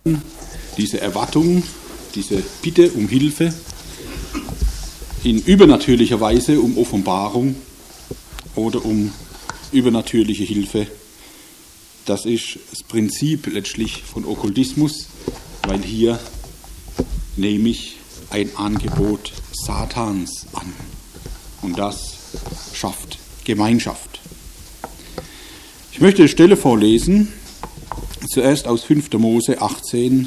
diese Erwartung, diese Bitte um Hilfe in übernatürlicher Weise, um Offenbarung oder um übernatürliche Hilfe. Das ist das Prinzip letztlich von Okkultismus, weil hier nehme ich ein Angebot Satans an. Und das schafft Gemeinschaft. Ich möchte eine Stelle vorlesen, zuerst aus 5. Mose 18.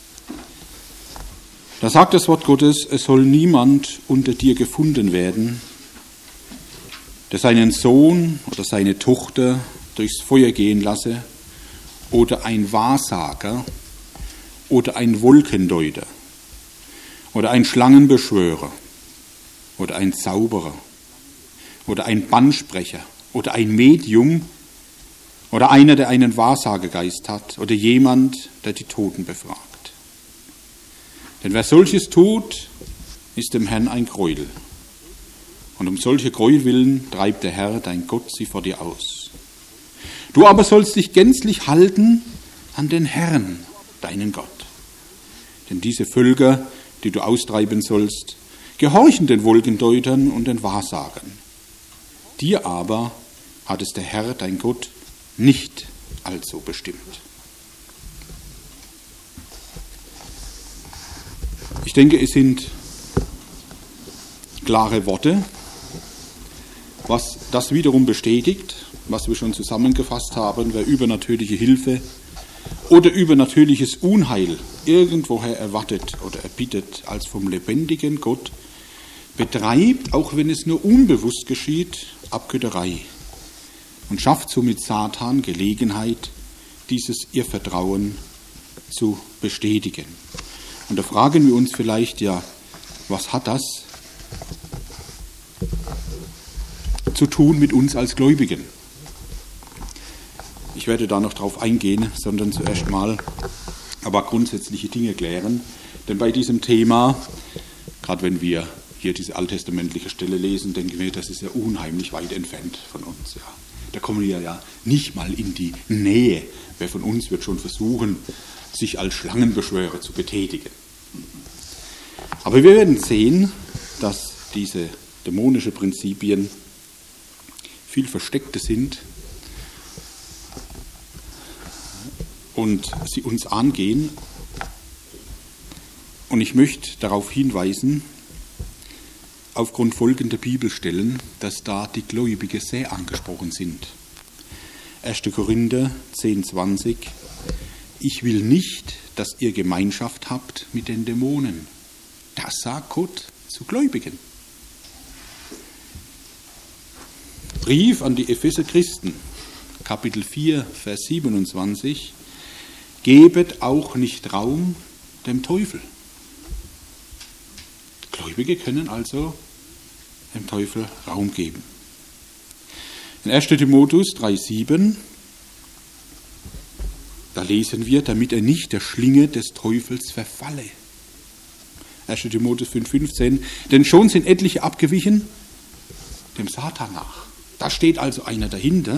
Da sagt das Wort Gottes: Es soll niemand unter dir gefunden werden, der seinen Sohn oder seine Tochter durchs Feuer gehen lasse, oder ein Wahrsager oder ein Wolkendeuter oder ein Schlangenbeschwörer oder ein Zauberer oder ein Bannsprecher oder ein Medium oder einer, der einen Wahrsagegeist hat oder jemand, der die Toten befragt. Denn wer solches tut, ist dem Herrn ein Gräuel. Und um solche Gräuel willen treibt der Herr, dein Gott, sie vor dir aus. Du aber sollst dich gänzlich halten an den Herrn, deinen Gott. Denn diese Völker, die du austreiben sollst, gehorchen den Wolkendeutern und den Wahrsagern. Dir aber hat es der Herr, dein Gott, nicht also bestimmt. Ich denke, es sind klare Worte, was das wiederum bestätigt, was wir schon zusammengefasst haben: Wer übernatürliche Hilfe oder übernatürliches Unheil irgendwoher erwartet oder erbittet als vom lebendigen Gott, betreibt, auch wenn es nur unbewusst geschieht, Abgötterei und schafft somit Satan Gelegenheit, dieses Irrvertrauen zu bestätigen. Und da fragen wir uns vielleicht, ja, was hat das zu tun mit uns als Gläubigen? Ich werde da noch drauf eingehen, sondern zuerst mal aber grundsätzliche Dinge klären. Denn bei diesem Thema, gerade wenn wir hier diese alttestamentliche Stelle lesen, denken wir, das ist ja unheimlich weit entfernt von uns. Ja. Da kommen wir ja nicht mal in die Nähe. Wer von uns wird schon versuchen, sich als Schlangenbeschwörer zu betätigen? Aber wir werden sehen, dass diese dämonischen Prinzipien viel versteckter sind und sie uns angehen. Und ich möchte darauf hinweisen, aufgrund folgender Bibelstellen, dass da die Gläubigen sehr angesprochen sind. 1. Korinther 10,20: Ich will nicht, dass ihr Gemeinschaft habt mit den Dämonen. Das sagt Gott zu Gläubigen. Brief an die Epheser Christen, Kapitel 4, Vers 27: Gebet auch nicht Raum dem Teufel. Gläubige können also dem Teufel Raum geben. In 1. Timotheus 3,7, da lesen wir: damit er nicht der Schlinge des Teufels verfalle. 1. Timotheus 5,15, denn schon sind etliche abgewichen dem Satan nach. Da steht also einer dahinter.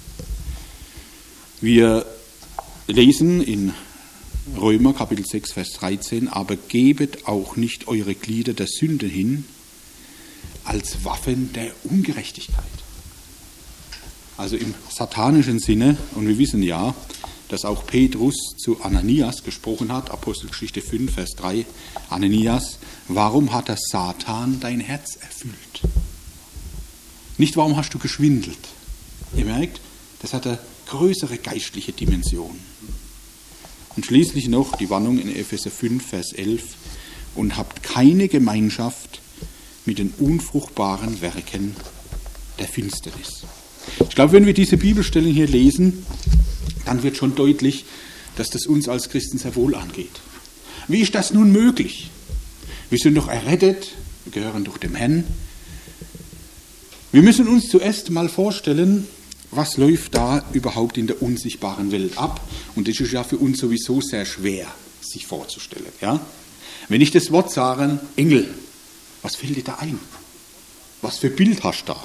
Wir lesen in Römer Kapitel 6, Vers 13, aber gebet auch nicht eure Glieder der Sünde hin als Waffen der Ungerechtigkeit. Also im satanischen Sinne, und wir wissen ja, dass auch Petrus zu Ananias gesprochen hat, Apostelgeschichte 5, Vers 3, Ananias, warum hat der Satan dein Herz erfüllt? Nicht, warum hast du geschwindelt? Ihr merkt, das hat eine größere geistliche Dimension. Und schließlich noch die Warnung in Epheser 5, Vers 11, und habt keine Gemeinschaft mit den unfruchtbaren Werken der Finsternis. Ich glaube, wenn wir diese Bibelstellen hier lesen, dann wird schon deutlich, dass das uns als Christen sehr wohl angeht. Wie ist das nun möglich? Wir sind doch errettet, wir gehören doch dem Herrn. Wir müssen uns zuerst mal vorstellen, was läuft da überhaupt in der unsichtbaren Welt ab? Und das ist ja für uns sowieso sehr schwer, sich vorzustellen. Ja? Wenn ich das Wort sage, Engel, was fällt dir da ein? Was für Bild hast du da?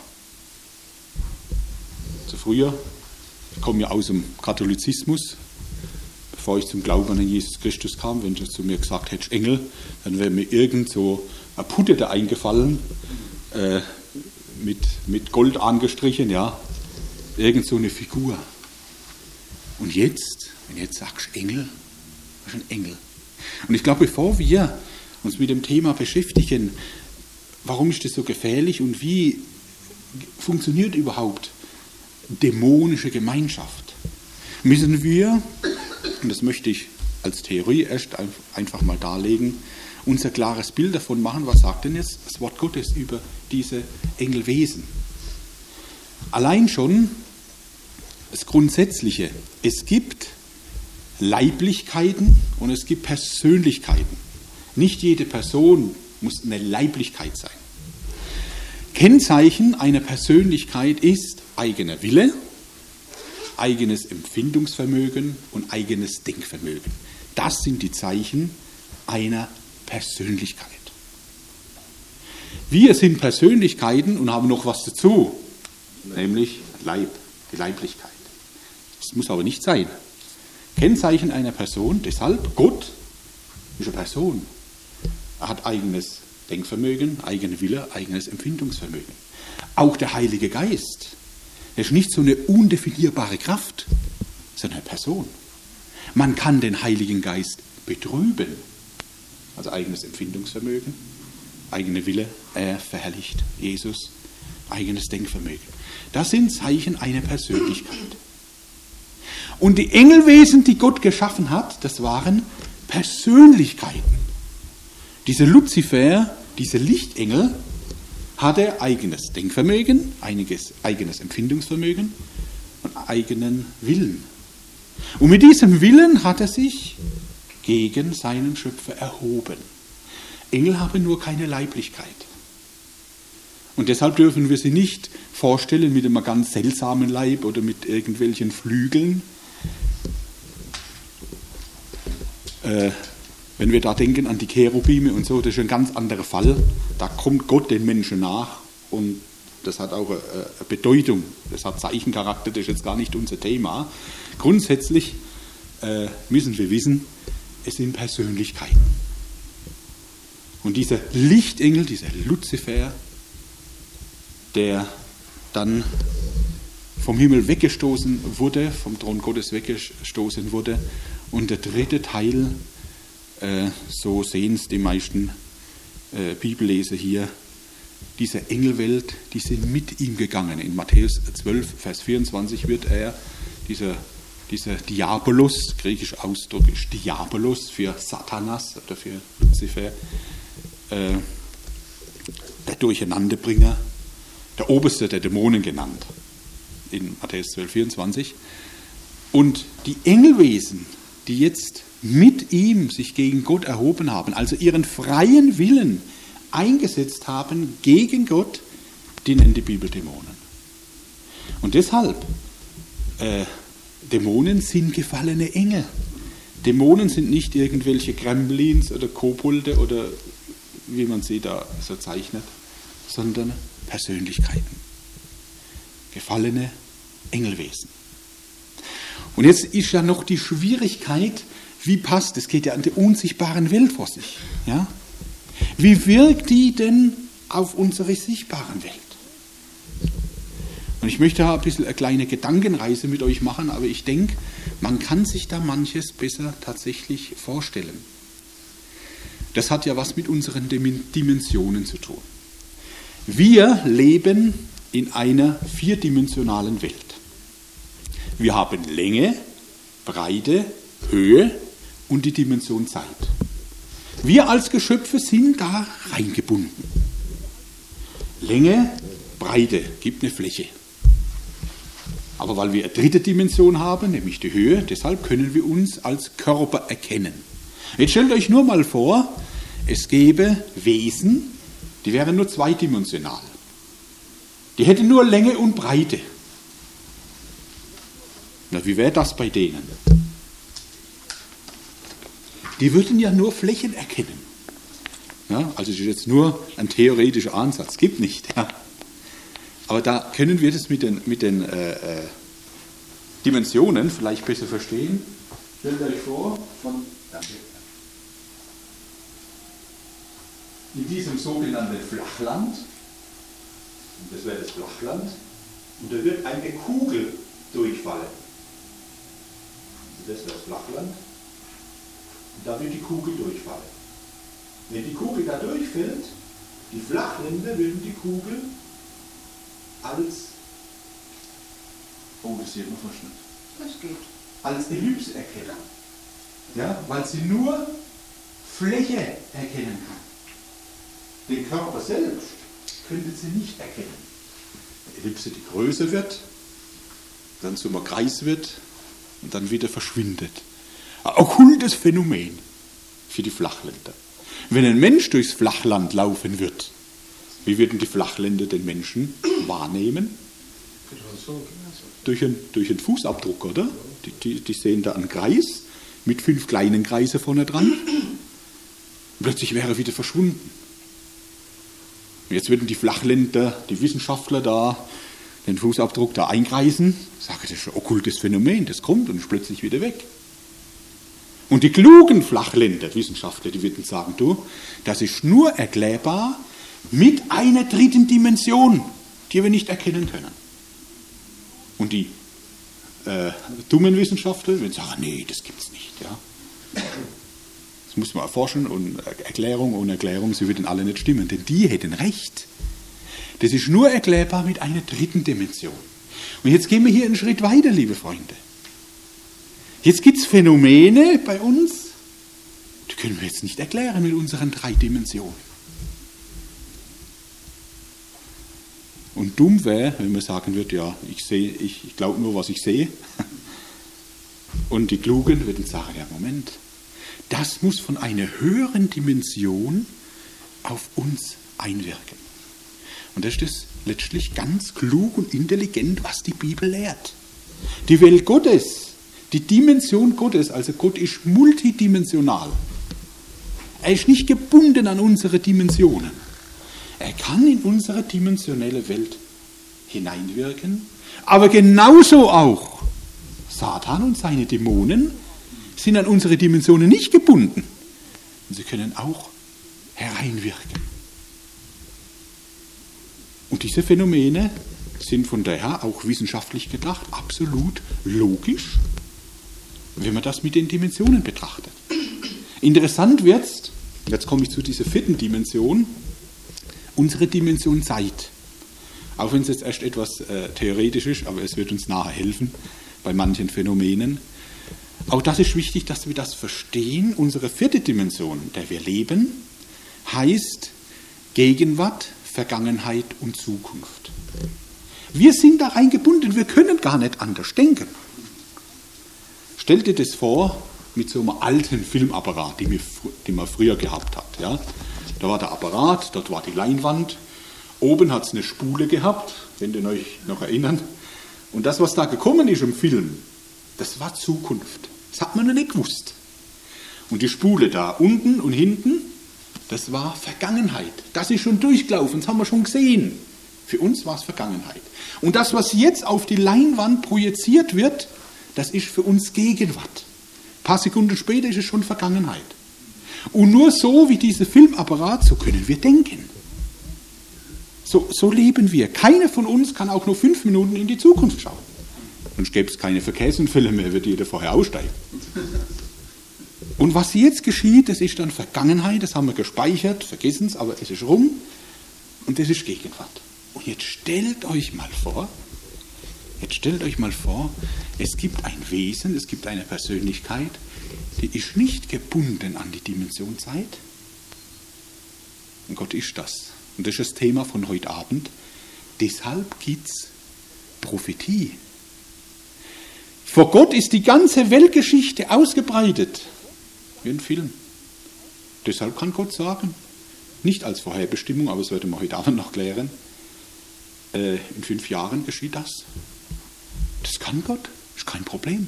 So früher, ich komme ja aus dem Katholizismus, bevor ich zum Glauben an Jesus Christus kam, wenn du zu mir gesagt hättest, Engel, dann wäre mir irgend so eine Putte da eingefallen, mit Gold angestrichen, ja, irgend so eine Figur. Und jetzt, wenn du jetzt sagst Engel, das ist ein Engel. Und ich glaube, bevor wir uns mit dem Thema beschäftigen, warum ist das so gefährlich und wie funktioniert überhaupt dämonische Gemeinschaft, müssen wir, und das möchte ich als Theorie erst einfach mal darlegen, unser klares Bild davon machen, was sagt denn jetzt das Wort Gottes über diese Engelwesen. Allein schon das Grundsätzliche, es gibt Leiblichkeiten und es gibt Persönlichkeiten. Nicht jede Person muss eine Leiblichkeit sein. Kennzeichen einer Persönlichkeit ist eigener Wille, eigenes Empfindungsvermögen und eigenes Denkvermögen. Das sind die Zeichen einer Persönlichkeit. Wir sind Persönlichkeiten und haben noch was dazu, nämlich Leib, die Leiblichkeit. Das muss aber nicht sein. Kennzeichen einer Person, deshalb Gott ist eine Person. Er hat eigenes Denkvermögen, eigene Wille, eigenes Empfindungsvermögen. Auch der Heilige Geist, der ist nicht so eine undefinierbare Kraft, sondern eine Person. Man kann den Heiligen Geist betrüben, also eigenes Empfindungsvermögen, eigene Wille, er verherrlicht Jesus, eigenes Denkvermögen. Das sind Zeichen einer Persönlichkeit. Und die Engelwesen, die Gott geschaffen hat, das waren Persönlichkeiten. Dieser Luzifer, dieser Lichtengel, hatte eigenes Denkvermögen, eigenes Empfindungsvermögen und eigenen Willen. Und mit diesem Willen hat er sich gegen seinen Schöpfer erhoben. Engel haben nur keine Leiblichkeit. Und deshalb dürfen wir sie nicht vorstellen mit einem ganz seltsamen Leib oder mit irgendwelchen Flügeln. Wenn wir da denken an die Cherubime und so, das ist ein ganz anderer Fall. Da kommt Gott den Menschen nach und das hat auch eine Bedeutung. Das hat Zeichencharakter, das ist jetzt gar nicht unser Thema. Grundsätzlich müssen wir wissen, es sind Persönlichkeiten. Und dieser Lichtengel, dieser Luzifer, der dann vom Himmel weggestoßen wurde, vom Thron Gottes weggestoßen wurde, und der dritte Teil, so sehen es die meisten Bibelleser hier, diese Engelwelt, die sind mit ihm gegangen. In Matthäus 12, Vers 24 wird er, dieser Diabolos, griechischer Ausdruck ist Diabolos für Satanas oder für Luzifer, der Durcheinanderbringer, der Oberste der Dämonen genannt, in Matthäus 12, 24. Und die Engelwesen, die jetzt mit ihm sich gegen Gott erhoben haben, also ihren freien Willen eingesetzt haben gegen Gott, die nennt die Bibel Dämonen. Und deshalb, Dämonen sind gefallene Engel. Dämonen sind nicht irgendwelche Gremlins oder Kobolde oder wie man sie da so zeichnet, sondern Persönlichkeiten. Gefallene Engelwesen. Und jetzt ist ja noch die Schwierigkeit, wie passt, es geht ja an der unsichtbaren Welt vor sich. Ja? Wie wirkt die denn auf unsere sichtbaren Welt? Und ich möchte da ein bisschen eine kleine Gedankenreise mit euch machen, aber ich denke, man kann sich da manches besser tatsächlich vorstellen. Das hat ja was mit unseren Dimensionen zu tun. Wir leben in einer vierdimensionalen Welt. Wir haben Länge, Breite, Höhe und die Dimension Zeit. Wir als Geschöpfe sind da reingebunden. Länge, Breite gibt eine Fläche. Aber weil wir eine dritte Dimension haben, nämlich die Höhe, deshalb können wir uns als Körper erkennen. Jetzt stellt euch nur mal vor, es gäbe Wesen, die wären nur zweidimensional. Die hätten nur Länge und Breite. Na, wie wäre das bei denen? Die würden ja nur Flächen erkennen. Ja, also das ist jetzt nur ein theoretischer Ansatz, gibt nicht. Ja. Aber da können wir das mit den Dimensionen vielleicht besser verstehen. Stellt euch vor, in diesem sogenannten Flachland, und das wäre das Flachland, und da wird eine Kugel durchfallen. Also das wäre das Flachland, und da wird die Kugel durchfallen. Wenn die Kugel da durchfällt, die Flachländer würden die Kugel als, oh, das sieht man fast nicht. Das geht. Als Ellipse erkennen. Ja, weil sie nur Fläche erkennen kann. Den Körper selbst könnte sie nicht erkennen. Die Ellipse, die größer wird, dann zum Kreis wird und dann wieder verschwindet. Ein okkultes Phänomen für die Flachländer. Wenn ein Mensch durchs Flachland laufen wird, wie würden die Flachländer den Menschen wahrnehmen? Durch einen Fußabdruck, oder? Die sehen da einen Kreis mit 5 kleinen Kreisen vorne dran. Plötzlich wäre er wieder verschwunden. Und jetzt würden die Flachländer, die Wissenschaftler da, den Fußabdruck da einkreisen. Sagen, das ist ein okkultes Phänomen, das kommt und ist plötzlich wieder weg. Und die klugen Flachländer, Wissenschaftler, die würden sagen, du, das ist nur erklärbar mit einer dritten Dimension, die wir nicht erkennen können. Und die dummen Wissenschaftler würden sagen, nee, das gibt's nicht. Ja. Das muss man erforschen und Erklärung ohne Erklärung, sie würden alle nicht stimmen, denn die hätten recht. Das ist nur erklärbar mit einer dritten Dimension. Und jetzt gehen wir hier einen Schritt weiter, liebe Freunde. Jetzt gibt es Phänomene bei uns, die können wir jetzt nicht erklären mit unseren 3 Dimensionen. Und dumm wäre, wenn man sagen würde, ja, ich glaube nur, was ich sehe. Und die Klugen würden sagen, ja, Moment, das muss von einer höheren Dimension auf uns einwirken. Und das ist letztlich ganz klug und intelligent, was die Bibel lehrt. Die Welt Gottes, die Dimension Gottes, also Gott ist multidimensional. Er ist nicht gebunden an unsere Dimensionen. Er kann in unsere dimensionelle Welt hineinwirken, aber genauso auch Satan und seine Dämonen sind an unsere Dimensionen nicht gebunden. Und sie können auch hereinwirken. Und diese Phänomene sind von daher auch wissenschaftlich gedacht absolut logisch, wenn man das mit den Dimensionen betrachtet. Interessant wird's, jetzt komme ich zu dieser 4. Dimension, unsere Dimension Zeit. Auch wenn es jetzt erst etwas theoretisch ist, aber es wird uns nachher helfen bei manchen Phänomenen. Auch das ist wichtig, dass wir das verstehen. Unsere 4. Dimension, in der wir leben, heißt Gegenwart, Vergangenheit und Zukunft. Wir sind da eingebunden, wir können gar nicht anders denken. Stell dir das vor mit so einem alten Filmapparat, den man früher gehabt hat. Ja? Da war der Apparat, dort war die Leinwand, oben hat es eine Spule gehabt, wenn ihr euch noch erinnern. Und das, was da gekommen ist im Film, das war Zukunft. Das hat man noch nicht gewusst. Und die Spule da unten und hinten, das war Vergangenheit. Das ist schon durchgelaufen, das haben wir schon gesehen. Für uns war es Vergangenheit. Und das, was jetzt auf die Leinwand projiziert wird, das ist für uns Gegenwart. Ein paar Sekunden später ist es schon Vergangenheit. Und nur so wie dieser Filmapparat, so können wir denken. So leben wir. Keiner von uns kann auch nur 5 Minuten in die Zukunft schauen. Sonst gäbe es keine Verkehrsunfälle mehr, wird jeder vorher aussteigen. Und was jetzt geschieht, das ist dann Vergangenheit, das haben wir gespeichert, vergessen es, aber es ist rum und das ist Gegenwart. Und jetzt stellt euch mal vor, es gibt ein Wesen, es gibt eine Persönlichkeit, die ist nicht gebunden an die Dimension Zeit. Und Gott ist das. Und das ist das Thema von heute Abend. Deshalb gibt es Prophetie. Vor Gott ist die ganze Weltgeschichte ausgebreitet. Wie ein Film. Deshalb kann Gott sagen, nicht als Vorherbestimmung, aber das werden wir heute Abend noch klären, in 5 Jahren geschieht das. Das kann Gott, ist kein Problem.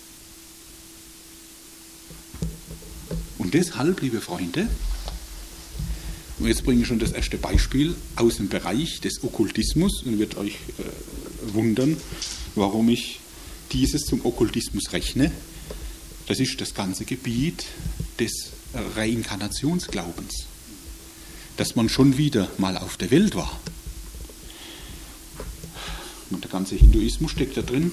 Und deshalb, liebe Freunde, und jetzt bringe ich schon das erste Beispiel aus dem Bereich des Okkultismus und wird euch wundern, warum ich dieses zum Okkultismus rechne. Das ist das ganze Gebiet des Reinkarnationsglaubens, dass man schon wieder mal auf der Welt war. Und der ganze Hinduismus steckt da drin.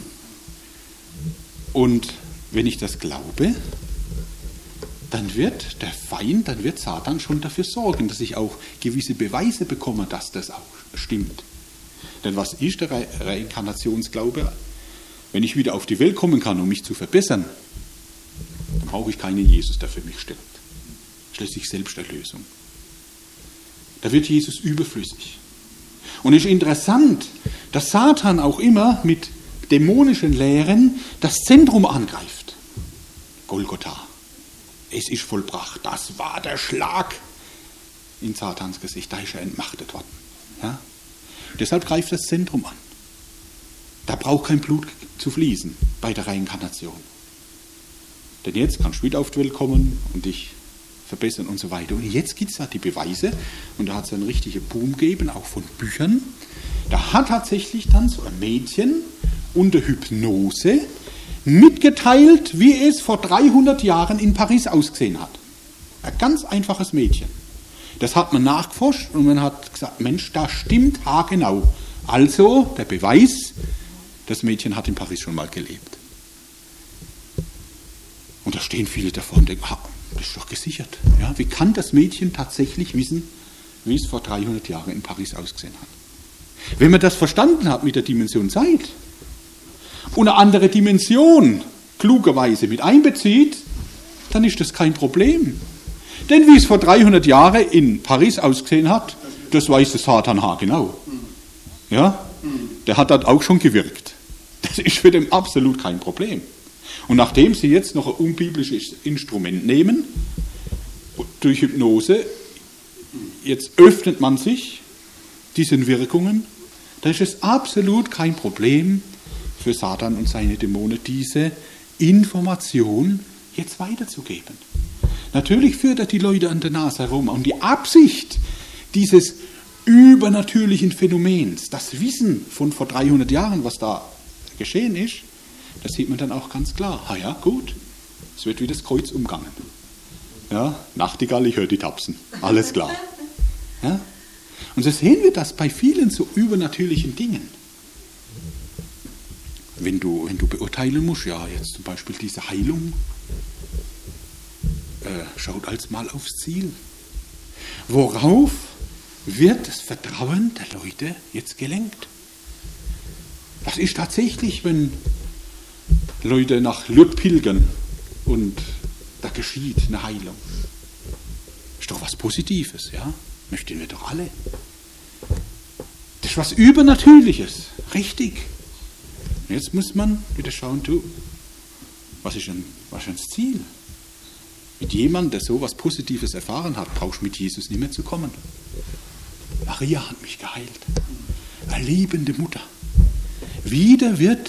Und wenn ich das glaube, dann wird der Feind, dann wird Satan schon dafür sorgen, dass ich auch gewisse Beweise bekomme, dass das auch stimmt. Denn was ist der Reinkarnationsglaube? Wenn ich wieder auf die Welt kommen kann, um mich zu verbessern, dann brauche ich keinen Jesus, der für mich stirbt. Schließlich Selbsterlösung. Da wird Jesus überflüssig. Und es ist interessant, dass Satan auch immer mit dämonischen Lehren das Zentrum angreift. Golgotha. Es ist vollbracht. Das war der Schlag in Satans Gesicht. Da ist er entmachtet worden. Ja? Deshalb greift das Zentrum an. Da braucht kein Blut zu fließen bei der Reinkarnation. Denn jetzt kannst du wieder auf die Welt kommen und dich verbessern und so weiter. Und jetzt gibt es da die Beweise, und da hat es einen richtigen Boom gegeben, auch von Büchern. Da hat tatsächlich dann so ein Mädchen unter Hypnose mitgeteilt, wie es vor 300 Jahren in Paris ausgesehen hat. Ein ganz einfaches Mädchen. Das hat man nachgeforscht und man hat gesagt, Mensch, da stimmt haargenau. Also der Beweis, das Mädchen hat in Paris schon mal gelebt. Und da stehen viele davor und denken, das ist doch gesichert. Ja, wie kann das Mädchen tatsächlich wissen, wie es vor 300 Jahren in Paris ausgesehen hat? Wenn man das verstanden hat mit der Dimension Zeit und eine andere Dimension klugerweise mit einbezieht, dann ist das kein Problem. Denn wie es vor 300 Jahren in Paris ausgesehen hat, das weiß der Satan haargenau. Ja? Der hat dort auch schon gewirkt. Das ist für den absolut kein Problem. Und nachdem sie jetzt noch ein unbiblisches Instrument nehmen, durch Hypnose, jetzt öffnet man sich diesen Wirkungen, dann ist es absolut kein Problem für Satan und seine Dämonen, diese Information jetzt weiterzugeben. Natürlich führt er die Leute an der Nase herum. Und die Absicht dieses übernatürlichen Phänomens, das Wissen von vor 300 Jahren, was da geschehen ist, das sieht man dann auch ganz klar. Ah ja, gut, es wird wie das Kreuz umgangen. Ja, Nachtigall, ich höre die Tapsen. Alles klar. Ja? Und so sehen wir das bei vielen so übernatürlichen Dingen. Wenn du beurteilen musst, ja, jetzt zum Beispiel diese Heilung, schaut als mal aufs Ziel. Worauf wird das Vertrauen der Leute jetzt gelenkt? Das ist tatsächlich, wenn Leute nach Lourdes pilgern und da geschieht eine Heilung. Ist doch was Positives, ja? Möchten wir doch alle. Das ist was Übernatürliches, richtig. Und jetzt muss man wieder schauen, was ist das Ziel? Mit jemandem, der so was Positives erfahren hat, brauchst du mit Jesus nicht mehr zu kommen. Maria hat mich geheilt. Eine liebende Mutter. Wieder wird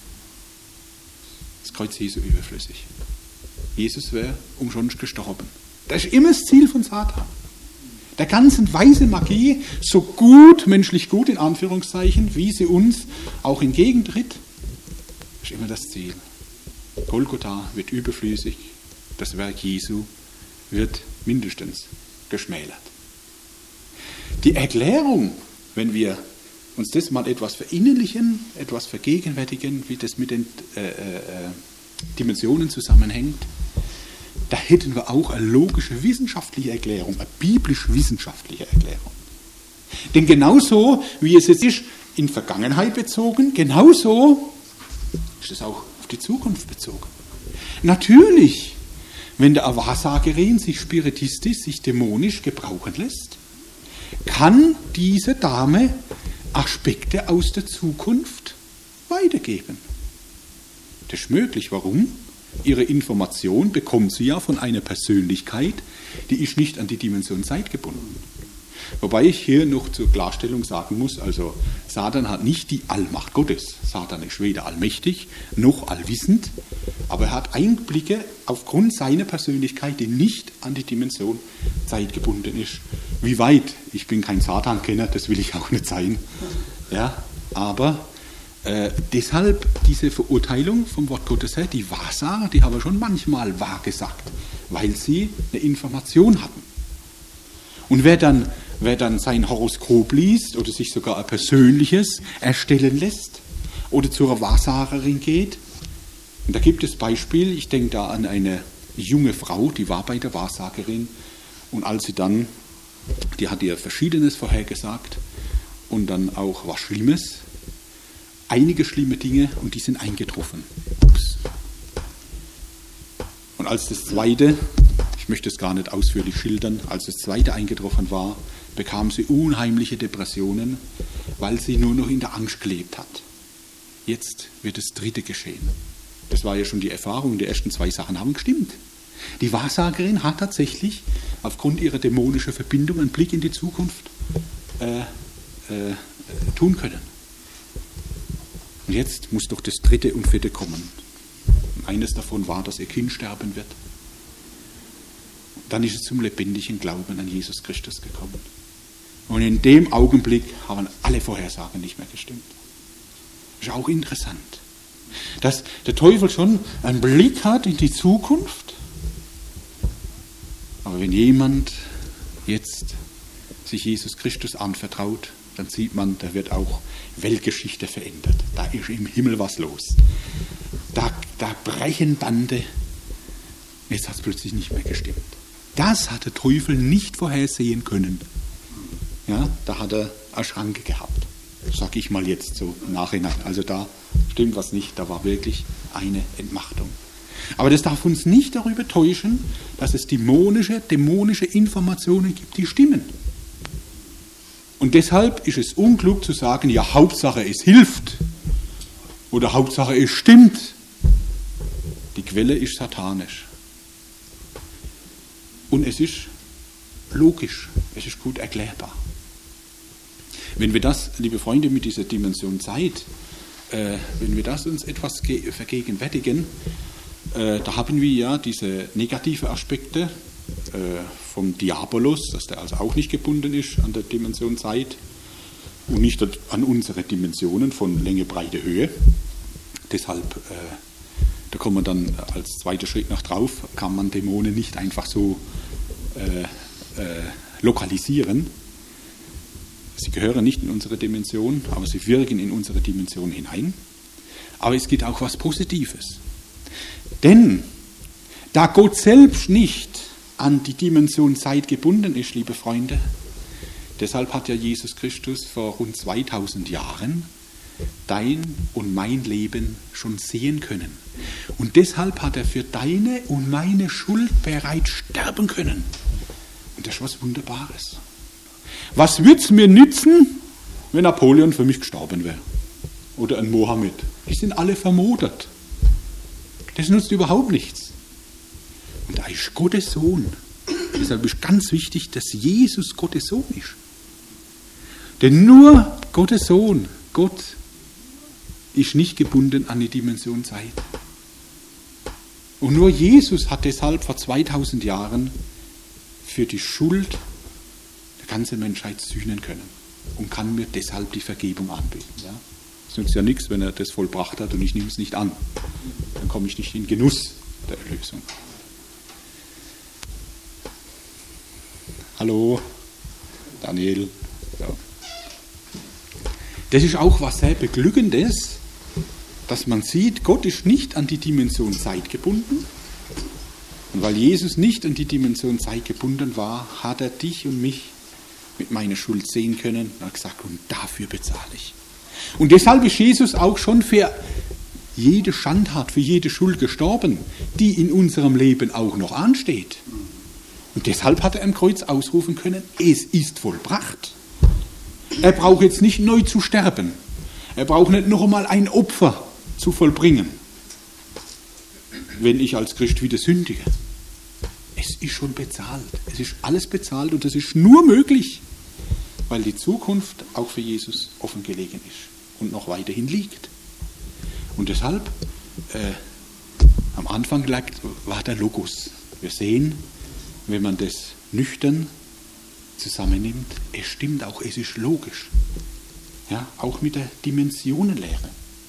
das Kreuz Jesu überflüssig. Jesus wäre umsonst gestorben. Das ist immer das Ziel von Satan. Der ganzen weisen Magie, so gut, menschlich gut in Anführungszeichen, wie sie uns auch entgegentritt, ist immer das Ziel. Golgotha wird überflüssig. Das Werk Jesu wird mindestens geschmälert. Die Erklärung, wenn wir uns das mal etwas verinnerlichen, etwas vergegenwärtigen, wie das mit den Dimensionen zusammenhängt, da hätten wir auch eine logische wissenschaftliche Erklärung, eine biblisch-wissenschaftliche Erklärung. Denn genauso, wie es jetzt ist, in Vergangenheit bezogen, genauso ist es auch auf die Zukunft bezogen. Natürlich, wenn der Wahrsagerin sich spiritistisch, sich dämonisch gebrauchen lässt, kann diese Dame Aspekte aus der Zukunft weitergeben. Das ist möglich. Warum? Ihre Information bekommt sie ja von einer Persönlichkeit, die ist nicht an die Dimension Zeit gebunden. Wobei ich hier noch zur Klarstellung sagen muss, also Satan hat nicht die Allmacht Gottes. Satan ist weder allmächtig noch allwissend, aber er hat Einblicke aufgrund seiner Persönlichkeit, die nicht an die Dimension Zeit gebunden ist. Wie weit? Ich bin kein Satan-Kenner, das will ich auch nicht sein. Ja, aber Deshalb diese Verurteilung vom Wort Gottes her, die Wahrsager, die haben schon manchmal wahr gesagt, weil sie eine Information hatten. Und wer dann sein Horoskop liest oder sich sogar ein persönliches erstellen lässt oder zur Wahrsagerin geht, und da gibt es Beispiel, ich denke da an eine junge Frau, die war bei der Wahrsagerin und als sie dann, die hat ihr Verschiedenes vorhergesagt und dann auch was Schlimmes, einige schlimme Dinge und die sind eingetroffen. Ups. Und als das zweite, ich möchte es gar nicht ausführlich schildern, als das zweite eingetroffen war, bekam sie unheimliche Depressionen, weil sie nur noch in der Angst gelebt hat. Jetzt wird das dritte geschehen. Das war ja schon die Erfahrung, die ersten 2 Sachen haben gestimmt. Die Wahrsagerin hat tatsächlich aufgrund ihrer dämonischen Verbindung einen Blick in die Zukunft tun können. Und jetzt muss doch das dritte und vierte kommen. Und eines davon war, dass ihr Kind sterben wird. Dann ist es zum lebendigen Glauben an Jesus Christus gekommen. Und in dem Augenblick haben alle Vorhersagen nicht mehr gestimmt. Das ist auch interessant, dass der Teufel schon einen Blick hat in die Zukunft. Aber wenn jemand jetzt sich Jesus Christus anvertraut, dann sieht man, da wird auch Weltgeschichte verändert. Da ist im Himmel was los. Da brechen Bande. Jetzt hat es plötzlich nicht mehr gestimmt. Das hat der Teufel nicht vorhersehen können. Ja, da hat er eine Schranke gehabt. Sag ich mal jetzt so im Nachhinein. Also da stimmt was nicht. Da war wirklich eine Entmachtung. Aber das darf uns nicht darüber täuschen, dass es dämonische Informationen gibt, die stimmen. Und deshalb ist es unklug zu sagen, ja, Hauptsache es hilft oder Hauptsache es stimmt. Die Quelle ist satanisch. Und es ist logisch, es ist gut erklärbar. Wenn wir das, liebe Freunde, mit dieser Dimension Zeit, wenn wir das uns etwas vergegenwärtigen, da haben wir ja diese negative Aspekte vom Diabolos, dass der also auch nicht gebunden ist an der Dimension Zeit und nicht an unsere Dimensionen von Länge, Breite, Höhe. Deshalb, da kommt man dann als zweiter Schritt nach drauf, kann man Dämonen nicht einfach so lokalisieren. Sie gehören nicht in unsere Dimension, aber sie wirken in unsere Dimension hinein. Aber es gibt auch was Positives. Denn da Gott selbst nicht an die Dimension Zeit gebunden ist, liebe Freunde, deshalb hat ja Jesus Christus vor rund 2000 Jahren dein und mein Leben schon sehen können. Und deshalb hat er für deine und meine Schuld bereits sterben können. Und das ist was Wunderbares. Was würde es mir nützen, wenn Napoleon für mich gestorben wäre? Oder ein Mohammed? Die sind alle vermodert. Das nutzt überhaupt nichts. Und da ist Gottes Sohn. Deshalb ist ganz wichtig, dass Jesus Gottes Sohn ist. Denn nur Gottes Sohn, Gott, ist nicht gebunden an die Dimension Zeit. Und nur Jesus hat deshalb vor 2000 Jahren für die Schuld der ganzen Menschheit sühnen können und kann mir deshalb die Vergebung anbieten. Ja? Es nützt ja nichts, wenn er das vollbracht hat und ich nehme es nicht an. Dann komme ich nicht in Genuss der Erlösung. Hallo, Daniel. Ja. Das ist auch was sehr Beglückendes, dass man sieht, Gott ist nicht an die Dimension Zeit gebunden. Und weil Jesus nicht an die Dimension Zeit gebunden war, hat er dich und mich mit meiner Schuld sehen können und hat gesagt, und dafür bezahle ich. Und deshalb ist Jesus auch schon für jede Schandtat, für jede Schuld gestorben, die in unserem Leben auch noch ansteht. Und deshalb hat er am Kreuz ausrufen können, es ist vollbracht. Er braucht jetzt nicht neu zu sterben. Er braucht nicht noch einmal ein Opfer zu vollbringen, wenn ich als Christ wieder sündige. Es ist schon bezahlt. Es ist alles bezahlt und das ist nur möglich, weil die Zukunft auch für Jesus offengelegen ist und noch weiterhin liegt. Und deshalb, am Anfang war der Logos. Wir sehen, wenn man das nüchtern zusammennimmt, es stimmt auch, es ist logisch. Ja, auch mit der Dimensionenlehre.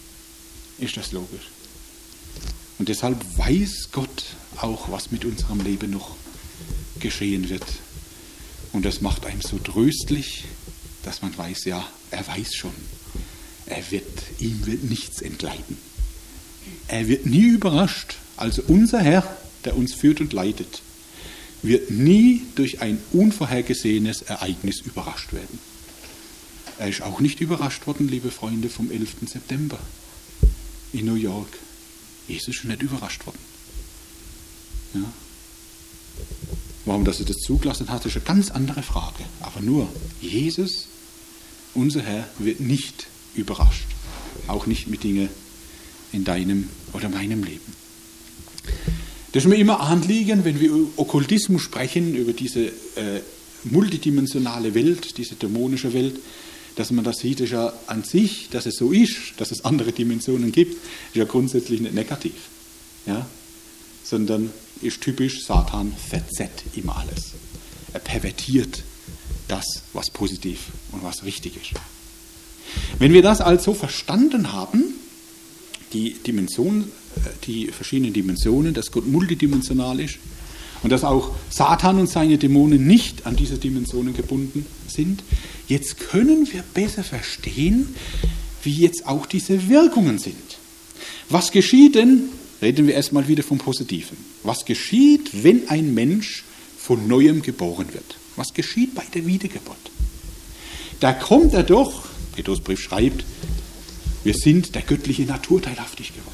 ist das logisch. Und deshalb weiß Gott auch, was mit unserem Leben noch geschehen wird. Und das macht einem so tröstlich, dass man weiß, ja, er weiß schon. Ihm wird nichts entgleiten. Er wird nie überrascht. Also unser Herr, der uns führt und leitet, wird nie durch ein unvorhergesehenes Ereignis überrascht werden. Er ist auch nicht überrascht worden, liebe Freunde, vom 11. September in New York. Jesus ist schon nicht überrascht worden. Ja. Warum das er das zugelassen hat, ist eine ganz andere Frage. Aber nur, Jesus, unser Herr, wird nicht überrascht. Auch nicht mit Dingen in deinem oder meinem Leben. Das ist mir immer Anliegen, wenn wir über Okkultismus sprechen, über diese multidimensionale Welt, diese dämonische Welt, dass man das sieht, ist ja an sich, dass es so ist, dass es andere Dimensionen gibt, ist ja grundsätzlich nicht negativ. Ja? Sondern ist typisch, Satan verzerrt immer alles. Er pervertiert das, was positiv und was richtig ist. Wenn wir das also verstanden haben, die verschiedenen Dimensionen, dass Gott multidimensional ist und dass auch Satan und seine Dämonen nicht an diese Dimensionen gebunden sind, jetzt können wir besser verstehen, wie jetzt auch diese Wirkungen sind. Was geschieht denn, reden wir erstmal wieder vom Positiven, was geschieht, wenn ein Mensch von Neuem geboren wird? Was geschieht bei der Wiedergeburt? Da kommt er doch, Petrusbrief schreibt, wir sind der göttlichen Natur teilhaftig geworden.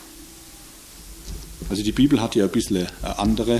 Also die Bibel hat ja ein bisschen eine andere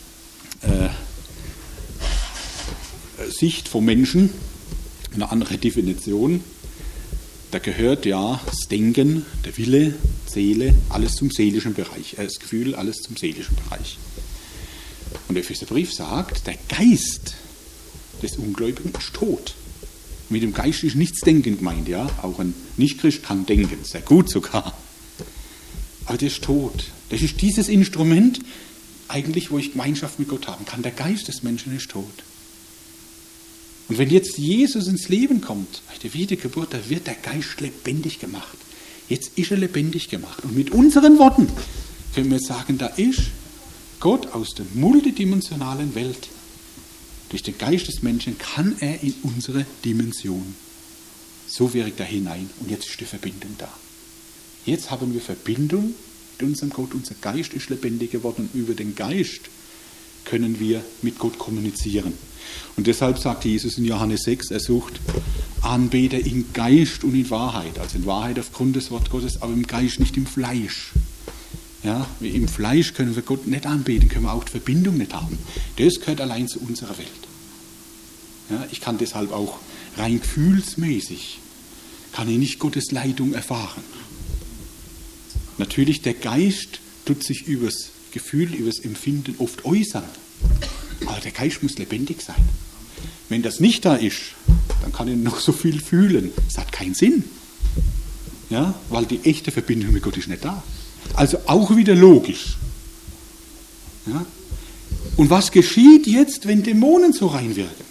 Sicht vom Menschen, eine andere Definition. Da gehört ja das Denken, der Wille, Seele, alles zum seelischen Bereich. Das Gefühl, alles zum seelischen Bereich. Und der Epheserbrief sagt, der Geist des Ungläubigen ist tot. Mit dem Geist ist nichts denken gemeint, ja. Auch ein Nichtchrist kann denken, sehr gut sogar. Aber der ist tot. Das ist dieses Instrument, eigentlich, wo ich Gemeinschaft mit Gott haben kann. Der Geist des Menschen ist tot. Und wenn jetzt Jesus ins Leben kommt, bei der Wiedergeburt, da wird der Geist lebendig gemacht. Jetzt ist er lebendig gemacht. Und mit unseren Worten können wir sagen, da ist Gott aus der multidimensionalen Welt. Durch den Geist des Menschen kann er in unsere Dimension. So wirkt er hinein. Und jetzt ist die Verbindung da. Jetzt haben wir Verbindung mit unserem Gott. Unser Geist ist lebendig geworden. Und über den Geist können wir mit Gott kommunizieren. Und deshalb sagt Jesus in Johannes 6, er sucht Anbeter in Geist und in Wahrheit. Also in Wahrheit aufgrund des Wort Gottes, aber im Geist, nicht im Fleisch. Ja, im Fleisch können wir Gott nicht anbeten, können wir auch die Verbindung nicht haben. Das gehört allein zu unserer Welt. Ja, ich kann deshalb auch rein gefühlsmäßig, kann ich nicht Gottes Leitung erfahren. Natürlich, der Geist tut sich übers Gefühl, übers Empfinden oft äußern. Aber der Geist muss lebendig sein. Wenn das nicht da ist, dann kann ich noch so viel fühlen. Es hat keinen Sinn. Ja, weil die echte Verbindung mit Gott ist nicht da. Also auch wieder logisch. Ja? Und was geschieht jetzt, wenn Dämonen so reinwirken?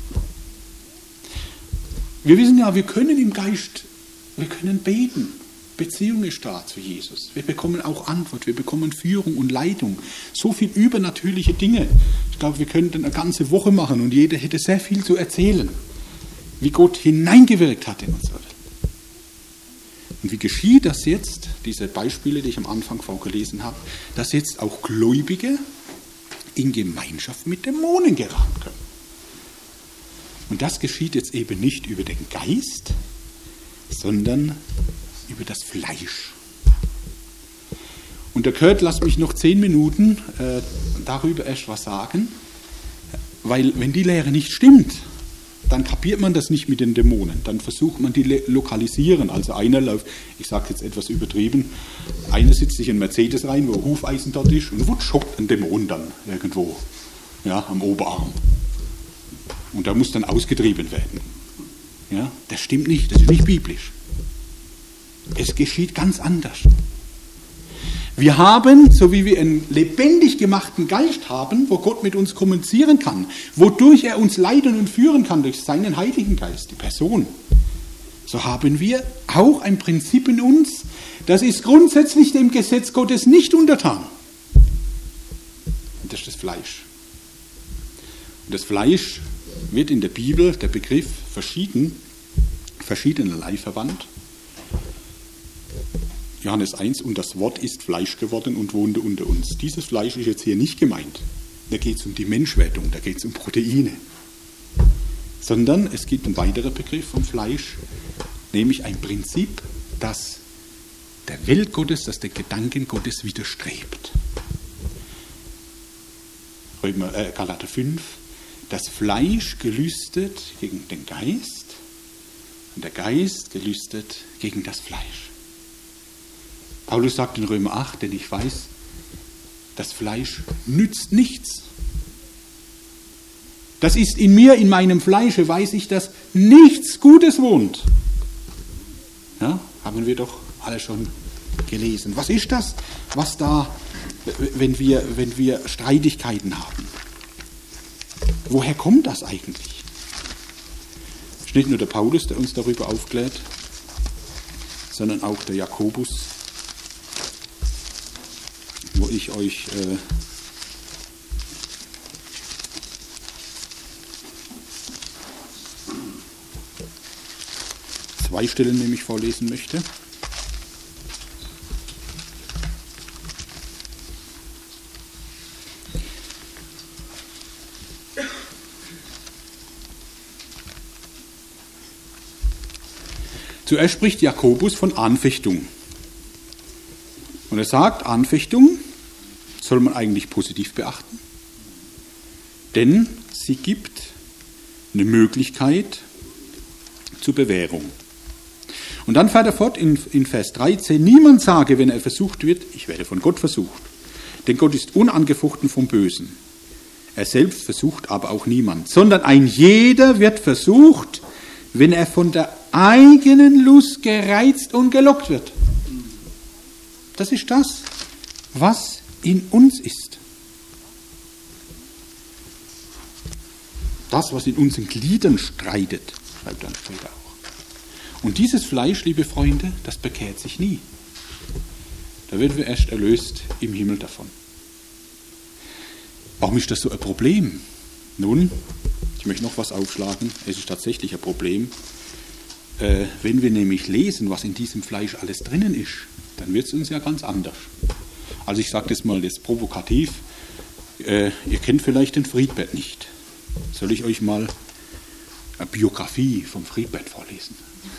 Wir wissen ja, wir können im Geist, wir können beten. Beziehung ist da zu Jesus. Wir bekommen auch Antwort, wir bekommen Führung und Leitung. So viel übernatürliche Dinge. Ich glaube, wir könnten eine ganze Woche machen und jeder hätte sehr viel zu erzählen, wie Gott hineingewirkt hat in unsere Welt. Und wie geschieht das jetzt, diese Beispiele, die ich am Anfang vorgelesen habe, dass jetzt auch Gläubige in Gemeinschaft mit Dämonen geraten können. Und das geschieht jetzt eben nicht über den Geist, sondern über das Fleisch. Und der Kurt, lass mich noch 10 Minuten darüber erst was sagen, weil wenn die Lehre nicht stimmt, dann kapiert man das nicht mit den Dämonen. Dann versucht man die lokalisieren. Also einer läuft, ich sage jetzt etwas übertrieben, einer sitzt sich in Mercedes rein, wo ein Hufeisen dort ist und wutsch hockt ein Dämon dann irgendwo, ja, am Oberarm. Und da muss dann ausgetrieben werden. Ja, das stimmt nicht, das ist nicht biblisch. Es geschieht ganz anders. Wir haben, so wie wir einen lebendig gemachten Geist haben, wo Gott mit uns kommunizieren kann, wodurch er uns leiten und führen kann durch seinen Heiligen Geist, die Person, so haben wir auch ein Prinzip in uns, das ist grundsätzlich dem Gesetz Gottes nicht untertan. Und das ist das Fleisch. Und das Fleisch wird in der Bibel, der Begriff verschiedenerlei verwandt. Johannes 1, und das Wort ist Fleisch geworden und wohnte unter uns. Dieses Fleisch ist jetzt hier nicht gemeint. Da geht es um die Menschwerdung, da geht es um Proteine. Sondern es gibt einen weiteren Begriff vom Fleisch, nämlich ein Prinzip, das der Will Gottes, das den Gedanken Gottes widerstrebt. Galater 5, das Fleisch gelüstet gegen den Geist und der Geist gelüstet gegen das Fleisch. Paulus sagt in Römer 8, denn ich weiß, das Fleisch nützt nichts. Das ist in mir, in meinem Fleische, weiß ich, dass nichts Gutes wohnt. Ja, haben wir doch alle schon gelesen. Was ist das, was da, wenn wir Streitigkeiten haben? Woher kommt das eigentlich? Es ist nicht nur der Paulus, der uns darüber aufklärt, sondern auch der Jakobus, wo ich euch zwei Stellen nämlich vorlesen möchte. Zuerst spricht Jakobus von Anfechtung. Und er sagt, Anfechtung soll man eigentlich positiv beachten, denn sie gibt eine Möglichkeit zur Bewährung. Und dann fährt er fort in Vers 13, niemand sage, wenn er versucht wird, ich werde von Gott versucht, denn Gott ist unangefochten vom Bösen. Er selbst versucht aber auch niemand, sondern ein jeder wird versucht, wenn er von der eigenen Lust gereizt und gelockt wird. Das ist das, was in uns ist. Das, was in unseren Gliedern streitet, schreibt dann später auch. Und dieses Fleisch, liebe Freunde, das bekehrt sich nie. Da werden wir erst erlöst im Himmel davon. Warum ist das so ein Problem? Nun, ich möchte noch was aufschlagen. Es ist tatsächlich ein Problem. Wenn wir nämlich lesen, was in diesem Fleisch alles drinnen ist, dann wird es uns ja ganz anders. Also ich sage das mal jetzt provokativ. Ihr kennt vielleicht den Friedbert nicht. Soll ich euch mal eine Biografie vom Friedbert vorlesen?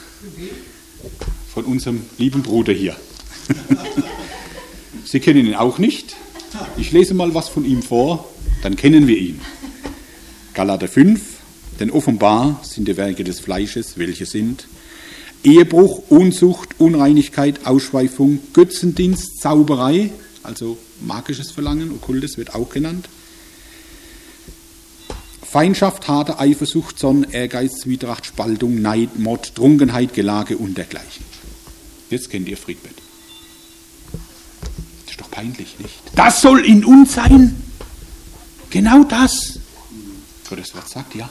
Von unserem lieben Bruder hier. Sie kennen ihn auch nicht. Ich lese mal was von ihm vor, dann kennen wir ihn. Galater 5, denn offenbar sind die Werke des Fleisches, welche sind Ehebruch, Unzucht, Unreinigkeit, Ausschweifung, Götzendienst, Zauberei, also magisches Verlangen, Okkultes wird auch genannt, Feindschaft, Harte, Eifersucht, Zorn, Ehrgeiz, Zwietracht, Spaltung, Neid, Mord, Trunkenheit, Gelage und dergleichen. Jetzt kennt ihr Friedbett. Das ist doch peinlich, nicht? Das soll in uns sein. Genau das. Gottes Wort sagt, ja.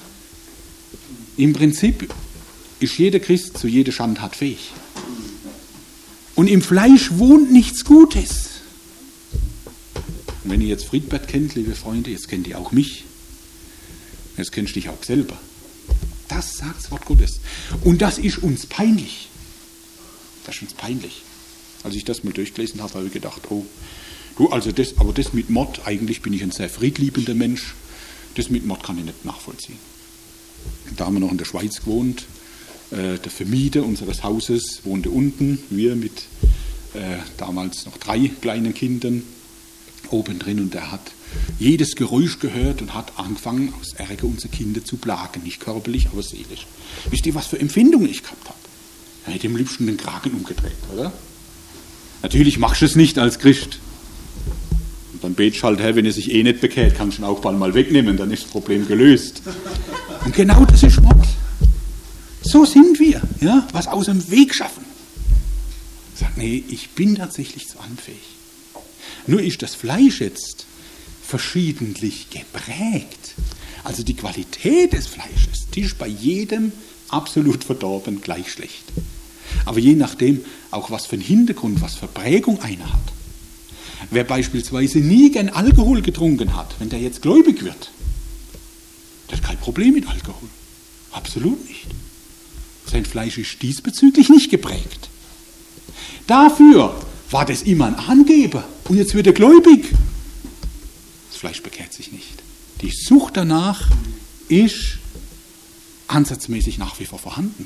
Im Prinzip ist jeder Christ zu jeder Schandtat fähig. Und im Fleisch wohnt nichts Gutes. Und wenn ihr jetzt Friedbert kennt, liebe Freunde, jetzt kennt ihr auch mich. Jetzt kennst du dich auch selber. Das sagt das Wort Gottes. Und das ist uns peinlich. Das ist uns peinlich. Als ich das mal durchgelesen habe, habe ich gedacht, oh, du, also das mit Mord, eigentlich bin ich ein sehr friedliebender Mensch. Das mit Mord kann ich nicht nachvollziehen. Da haben wir noch in der Schweiz gewohnt. Der Vermieter unseres Hauses wohnte unten. Wir mit damals noch 3 kleinen Kindern oben drin. Und er hat jedes Geräusch gehört und hat angefangen, aus Ärger unsere Kinder zu plagen. Nicht körperlich, aber seelisch. Wisst ihr, was für Empfindungen ich gehabt habe? Er hätte am liebsten den Kragen umgedreht, oder? Natürlich machst du es nicht als Christ. Und dann betest halt, Herr, wenn er sich eh nicht bekehrt, kannst du ihn auch bald mal wegnehmen, dann ist das Problem gelöst. Und genau das ist Mord. So sind wir, ja? Was aus dem Weg schaffen. Sagt, nee, ich bin tatsächlich zu anfähig. Nur ist das Fleisch jetzt verschiedentlich geprägt. Also die Qualität des Fleisches, die ist bei jedem absolut verdorben gleich schlecht. Aber je nachdem, auch was für einen Hintergrund, was für Prägung einer hat. Wer beispielsweise nie gern Alkohol getrunken hat, wenn der jetzt gläubig wird, der hat kein Problem mit Alkohol. Absolut nicht. Sein Fleisch ist diesbezüglich nicht geprägt. Dafür war das immer ein Angeber und jetzt wird er gläubig. Das Fleisch bekehrt sich nicht. Die Sucht danach ist ansatzmäßig nach wie vor vorhanden.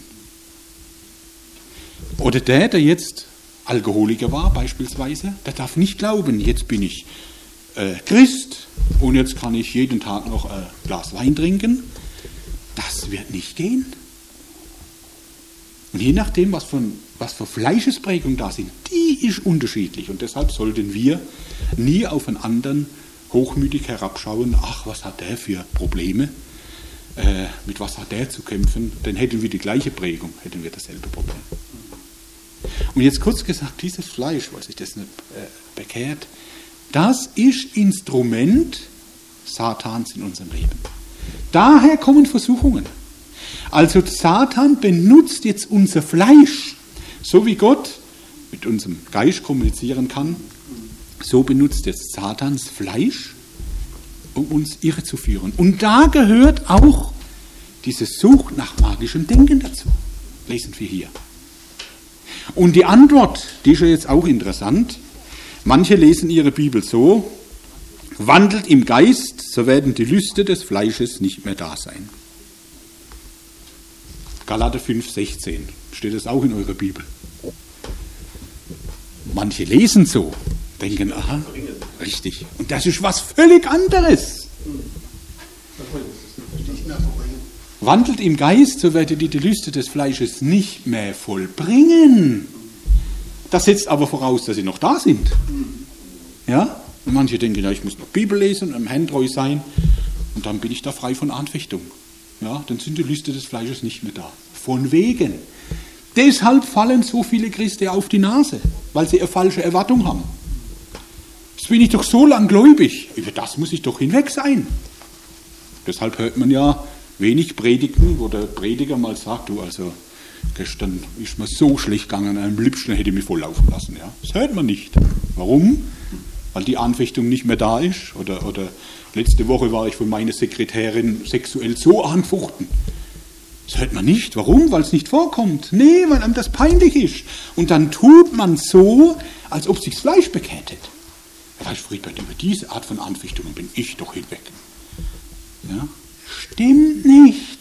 Oder der jetzt Alkoholiker war beispielsweise, der darf nicht glauben, jetzt bin ich Christ und jetzt kann ich jeden Tag noch ein Glas Wein trinken. Das wird nicht gehen. Und je nachdem, was für Fleischesprägungen da sind, die ist unterschiedlich. Und deshalb sollten wir nie auf einen anderen hochmütig herabschauen, ach, was hat der für Probleme, mit was hat der zu kämpfen, dann hätten wir die gleiche Prägung, hätten wir dasselbe Problem. Und jetzt kurz gesagt, dieses Fleisch, weil sich das nicht bekehrt, das ist Instrument Satans in unserem Leben. Daher kommen Versuchungen. Also Satan benutzt jetzt unser Fleisch, so wie Gott mit unserem Geist kommunizieren kann, so benutzt jetzt Satans Fleisch, um uns irrezuführen. Und da gehört auch diese Sucht nach magischem Denken dazu. Lesen wir hier. Und die Antwort, die ist ja jetzt auch interessant. Manche lesen ihre Bibel so: Wandelt im Geist, so werden die Lüste des Fleisches nicht mehr da sein. Galater 5,16 steht das auch in eurer Bibel. Manche lesen so, denken, aha, richtig. Und das ist was völlig anderes. Wandelt im Geist, so werdet ihr die Lüste des Fleisches nicht mehr vollbringen. Das setzt aber voraus, dass sie noch da sind. Ja? Und manche denken, ja, ich muss noch Bibel lesen und im Herrn treu sein und dann bin ich da frei von Anfechtung. Ja, dann sind die Lüste des Fleisches nicht mehr da. Von wegen. Deshalb fallen so viele Christen auf die Nase, weil sie eine falsche Erwartung haben. Jetzt bin ich doch so lang gläubig. Über das muss ich doch hinweg sein. Deshalb hört man ja wenig Predigten, wo der Prediger mal sagt, du, also gestern ist mir so schlecht gegangen, am liebsten hätte ich mich volllaufen lassen. Ja? Das hört man nicht. Warum? Weil die Anfechtung nicht mehr da ist. Oder letzte Woche war ich von meiner Sekretärin sexuell so angefochten. Das hört man nicht. Warum? Weil es nicht vorkommt. Nee, weil einem das peinlich ist. Und dann tut man so, als ob sich das Fleisch bekehrt hätte. Weißt du, Friedbert, über diese Art von Anfechtungen bin ich doch hinweg. Ja? Stimmt nicht.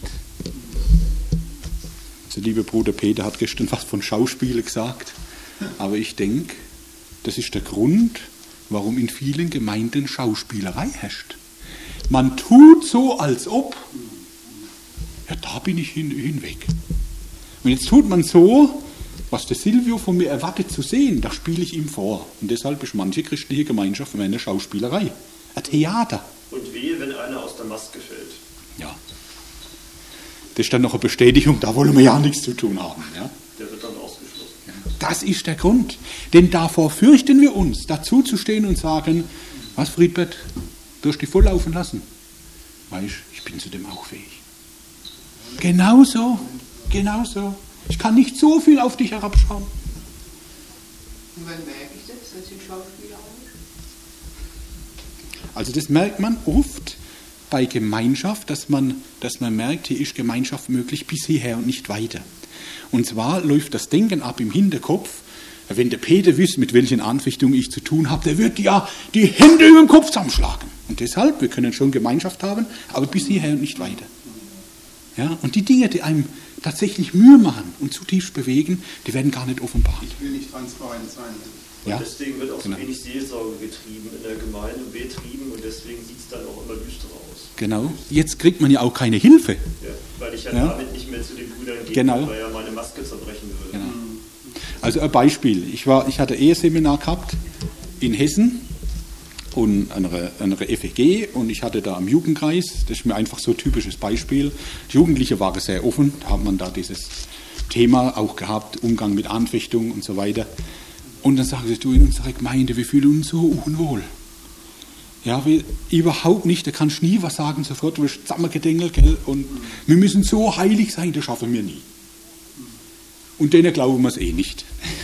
Der liebe Bruder Peter hat gestern was von Schauspielen gesagt. Aber ich denke, das ist der Grund, warum in vielen Gemeinden Schauspielerei herrscht. Man tut so, als ob, ja, da bin ich hinweg. Und jetzt tut man so, was der Silvio von mir erwartet zu sehen, das spiele ich ihm vor. Und deshalb ist manche christliche Gemeinschaft eine Schauspielerei, ein Theater. Und wehe, wenn einer aus der Maske fällt. Ja. Das ist dann noch eine Bestätigung, da wollen wir ja nichts zu tun haben. Ja? Der wird dann ausgeschlossen. Das ist der Grund. Denn davor fürchten wir uns, dazu zu stehen und sagen, was, Friedbert, du hast dich volllaufen lassen. Weißt, ich bin zu dem auch fähig. Genauso. Ich kann nicht so viel auf dich herabschauen. Und wann merke ich das, dass ich Schauspieler bin? Also das merkt man oft bei Gemeinschaft, dass man merkt, hier ist Gemeinschaft möglich bis hierher und nicht weiter. Und zwar läuft das Denken ab im Hinterkopf, wenn der Peter wüsste, mit welchen Anfechtungen ich zu tun habe, der wird ja die Hände über den Kopf zusammenschlagen. Und deshalb, wir können schon Gemeinschaft haben, aber bis hierher und nicht weiter. Ja? Und die Dinge, die einem tatsächlich Mühe machen und zutiefst bewegen, die werden gar nicht offenbart. Ich will nicht transparent sein. Und Ja? deswegen wird auch so Genau. wenig Seelsorge getrieben in der Gemeinde, betrieben, und deswegen sieht es dann auch immer düster aus. Genau. Jetzt kriegt man ja auch keine Hilfe. Ja, weil ich ja, Ja. damit nicht mehr zu den Brüdern gehe, Genau. weil ja meine Maske zerbrechen würde. Genau. Also ein Beispiel. Ich hatte ein Eheseminar gehabt in Hessen und eine FEG und ich hatte da am Jugendkreis, das ist mir einfach so ein typisches Beispiel. Die Jugendliche waren sehr offen, da hat man da dieses Thema auch gehabt, Umgang mit Anfechtung und so weiter. Und dann sagen sie, du, in unserer Gemeinde, wir fühlen uns so unwohl. Ja, überhaupt nicht, da kannst du nie was sagen, sofort wirst du zusammengedengelt, gell? Und wir müssen so heilig sein, das schaffen wir nie. Und denen glauben wir es eh nicht.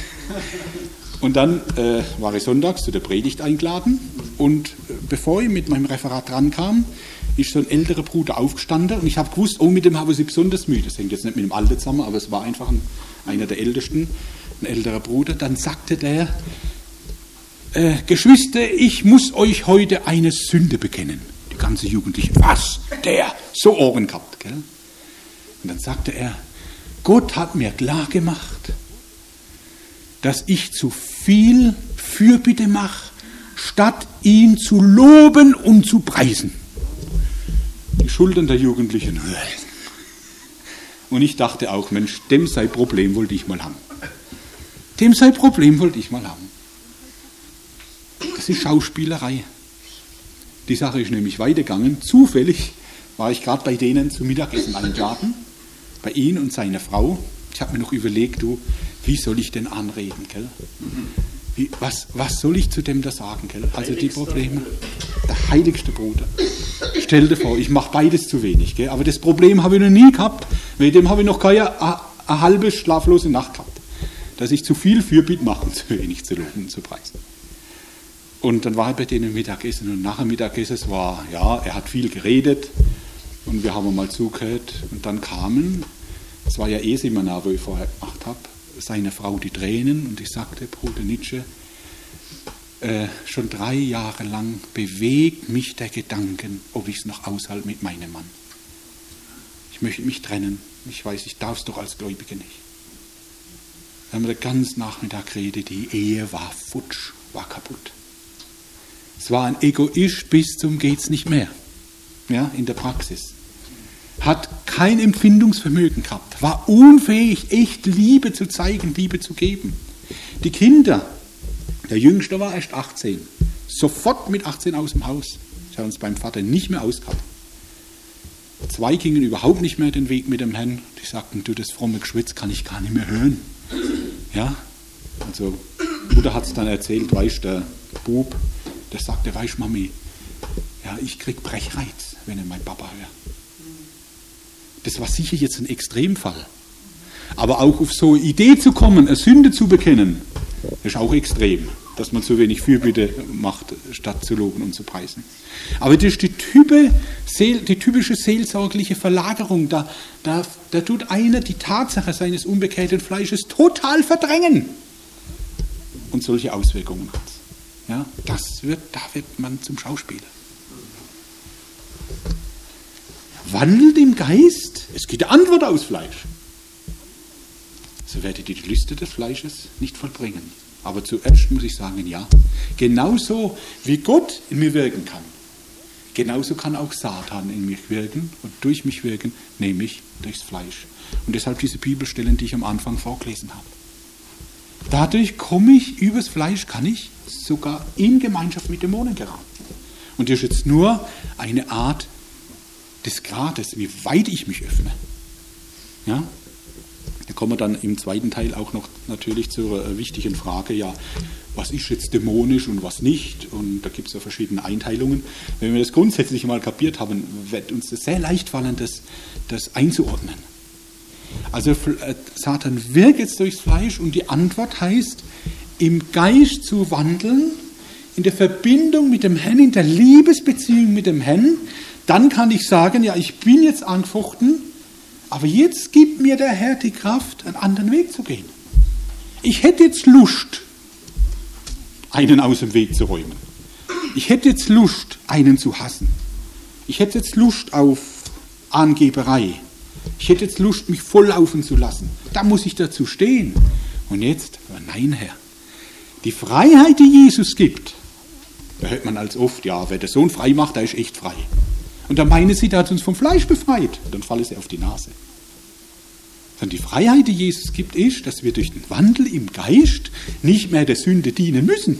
Und dann war ich sonntags zu der Predigt eingeladen und bevor ich mit meinem Referat rankam, ist so ein älterer Bruder aufgestanden und ich habe gewusst, oh, mit dem habe ich sie besonders müde. Das hängt jetzt nicht mit dem Alter zusammen, aber es war einfach einer der Ältesten, ein älterer Bruder. Dann sagte der, Geschwister, ich muss euch heute eine Sünde bekennen. Die ganze Jugendliche, was? Der? So Ohren gehabt, gell? Und dann sagte er, Gott hat mir klar gemacht, dass ich zu viel Fürbitte mache, statt ihn zu loben und zu preisen. Die Schultern der Jugendlichen. Und ich dachte auch, Mensch, dem sein Problem wollte ich mal haben. Dem sein Problem wollte ich mal haben. Das ist Schauspielerei. Die Sache ist nämlich weitergegangen. Zufällig war ich gerade bei denen zum Mittagessen eingeladen, bei ihm und seiner Frau. Ich habe mir noch überlegt, wie soll ich denn anreden, gell? Was soll ich zu dem da sagen, gell? Also die Probleme. Der heiligste Bruder. Stell dir vor, ich mache beides zu wenig, gell? Aber das Problem habe ich noch nie gehabt. Mit dem habe ich noch keine halbe schlaflose Nacht gehabt. Dass ich zu viel Fürbitte mache und zu wenig zu loben und zu preisen. Und dann war er bei denen Mittagessen und nach dem Mittagessen, er hat viel geredet und wir haben mal zugehört und dann kamen, es war ja Seminar, wo ich vorher gemacht habe, seine Frau die Tränen und ich sagte, Bruder Nitsche, schon 3 Jahre lang bewegt mich der Gedanken, ob ich es noch aushalte mit meinem Mann. Ich möchte mich trennen. Ich weiß, ich darf es doch als Gläubige nicht. Dann haben wir den ganzen Nachmittag geredet, die Ehe war futsch, war kaputt. Es war ein Egoist bis zum geht's nicht mehr, ja, in der Praxis. Hat kein Empfindungsvermögen gehabt, war unfähig, echt Liebe zu zeigen, Liebe zu geben. Die Kinder, der Jüngste war erst 18, sofort mit 18 aus dem Haus. Sie haben uns beim Vater nicht mehr ausgehabt. 2 gingen überhaupt nicht mehr den Weg mit dem Herrn. Die sagten, du, das fromme Geschwätz kann ich gar nicht mehr hören. Ja, also Mutter hat es dann erzählt, weißt der Bub, der sagte, weißt Mami, ja, ich krieg Brechreiz, wenn ich meinen Papa höre. Das war sicher jetzt ein Extremfall. Aber auch auf so eine Idee zu kommen, eine Sünde zu bekennen, ist auch extrem, dass man zu wenig Fürbitte macht, statt zu loben und zu preisen. Aber das ist die typische seelsorgliche Verlagerung. Da tut einer die Tatsache seines unbekehrten Fleisches total verdrängen. Und solche Auswirkungen hat es. Ja, da wird man zum Schauspieler. Wandelt im Geist, es geht eine Antwort aus Fleisch. So werdet ihr die Lüste des Fleisches nicht vollbringen. Aber zuerst muss ich sagen, ja, genauso wie Gott in mir wirken kann, genauso kann auch Satan in mich wirken und durch mich wirken, nämlich durchs Fleisch. Und deshalb diese Bibelstellen, die ich am Anfang vorgelesen habe. Dadurch komme ich, übers Fleisch kann ich sogar in Gemeinschaft mit Dämonen geraten. Und das ist jetzt nur eine Art des Grades, wie weit ich mich öffne. Ja? Da kommen wir dann im zweiten Teil auch noch natürlich zur wichtigen Frage, ja, was ist jetzt dämonisch und was nicht? Und da gibt es ja verschiedene Einteilungen. Wenn wir das grundsätzlich mal kapiert haben, wird uns das sehr leicht fallen, das einzuordnen. Also Satan wirkt jetzt durchs Fleisch und die Antwort heißt, im Geist zu wandeln, in der Verbindung mit dem Herrn, in der Liebesbeziehung mit dem Herrn. Dann kann ich sagen, ja, ich bin jetzt angefochten, aber jetzt gibt mir der Herr die Kraft, einen anderen Weg zu gehen. Ich hätte jetzt Lust, einen aus dem Weg zu räumen. Ich hätte jetzt Lust, einen zu hassen. Ich hätte jetzt Lust auf Angeberei. Ich hätte jetzt Lust, mich volllaufen zu lassen. Da muss ich dazu stehen. Und jetzt, nein, Herr. Die Freiheit, die Jesus gibt, da hört man als oft, ja, wer der Sohn frei macht, der ist echt frei. Und dann meinen sie, der hat uns vom Fleisch befreit. Dann fallen sie auf die Nase. Sondern die Freiheit, die Jesus gibt, ist, dass wir durch den Wandel im Geist nicht mehr der Sünde dienen müssen.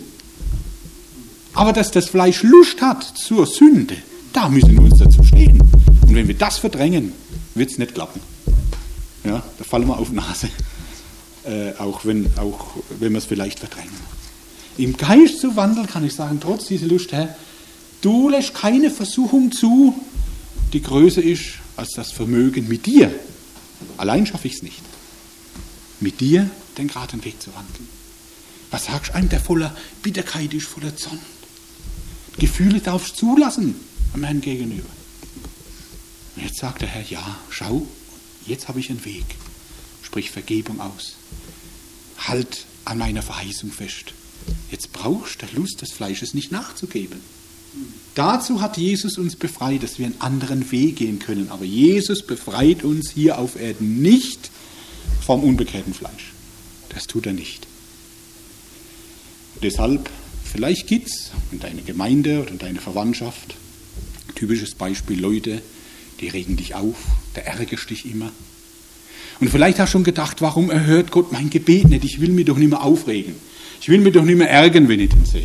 Aber dass das Fleisch Lust hat zur Sünde, da müssen wir uns dazu stehen. Und wenn wir das verdrängen, wird es nicht klappen. Ja, da fallen wir auf die Nase. Auch wenn wir es vielleicht verdrängen. Im Geist zu wandeln, kann ich sagen, trotz dieser Lust, Herr, du lässt keine Versuchung zu, die größer ist als das Vermögen mit dir. Allein schaffe ich es nicht. mit dir den geraden Weg zu wandeln? Was sagst du einem, der voller Bitterkeit ist, voller Zorn? Gefühle darfst du zulassen am Herrn gegenüber. Und jetzt sagt der Herr, ja, schau, jetzt habe ich einen Weg. Sprich Vergebung aus. Halt an meiner Verheißung fest. Jetzt brauchst du der Lust des Fleisches nicht nachzugeben. Dazu hat Jesus uns befreit, dass wir einen anderen Weg gehen können. Aber Jesus befreit uns hier auf Erden nicht vom unbekehrten Fleisch. Das tut er nicht. Und deshalb, vielleicht gibt es in deiner Gemeinde oder in deiner Verwandtschaft, typisches Beispiel, Leute, die regen dich auf, da ärgerst dich immer. Und vielleicht hast du schon gedacht, warum erhört Gott mein Gebet nicht? Ich will mich doch nicht mehr aufregen. Ich will mich doch nicht mehr ärgern, wenn ich den sehe.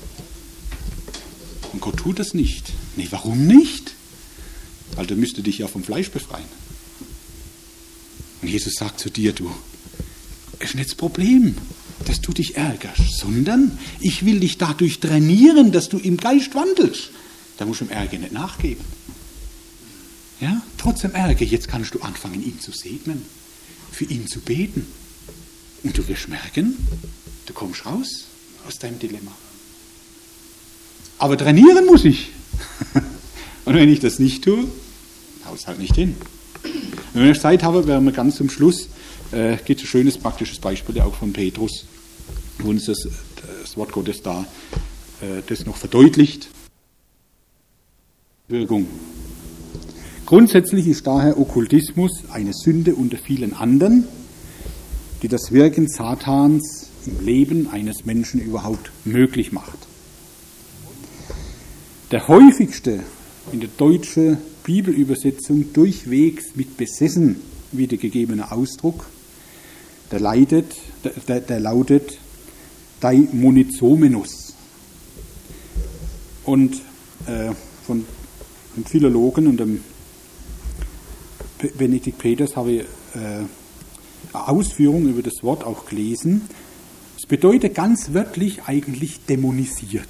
Und Gott tut das nicht. Nee, warum nicht? Weil er müsste dich ja vom Fleisch befreien. Und Jesus sagt zu dir, du, ist nicht das Problem, dass du dich ärgerst, sondern ich will dich dadurch trainieren, dass du im Geist wandelst. Da musst du dem Ärger nicht nachgeben. Ja, trotzdem Ärger, jetzt kannst du anfangen, ihn zu segnen, für ihn zu beten. Und du wirst merken, du kommst raus aus deinem Dilemma. Aber trainieren muss ich. Und wenn ich das nicht tue, haut es halt nicht hin. Und wenn ich Zeit habe, werden wir ganz zum Schluss, gibt es ein schönes praktisches Beispiel auch von Petrus, wo uns das Wort Gottes da das noch verdeutlicht. Wirkung. Grundsätzlich ist daher Okkultismus eine Sünde unter vielen anderen, die das Wirken Satans im Leben eines Menschen überhaupt möglich macht. Der häufigste in der deutschen Bibelübersetzung durchwegs mit besessen wiedergegebene Ausdruck, der lautet Daimonizomenus. Und von dem Philologen und dem Benedikt Peters habe ich eine Ausführung über das Wort auch gelesen. Es bedeutet ganz wörtlich eigentlich dämonisiert.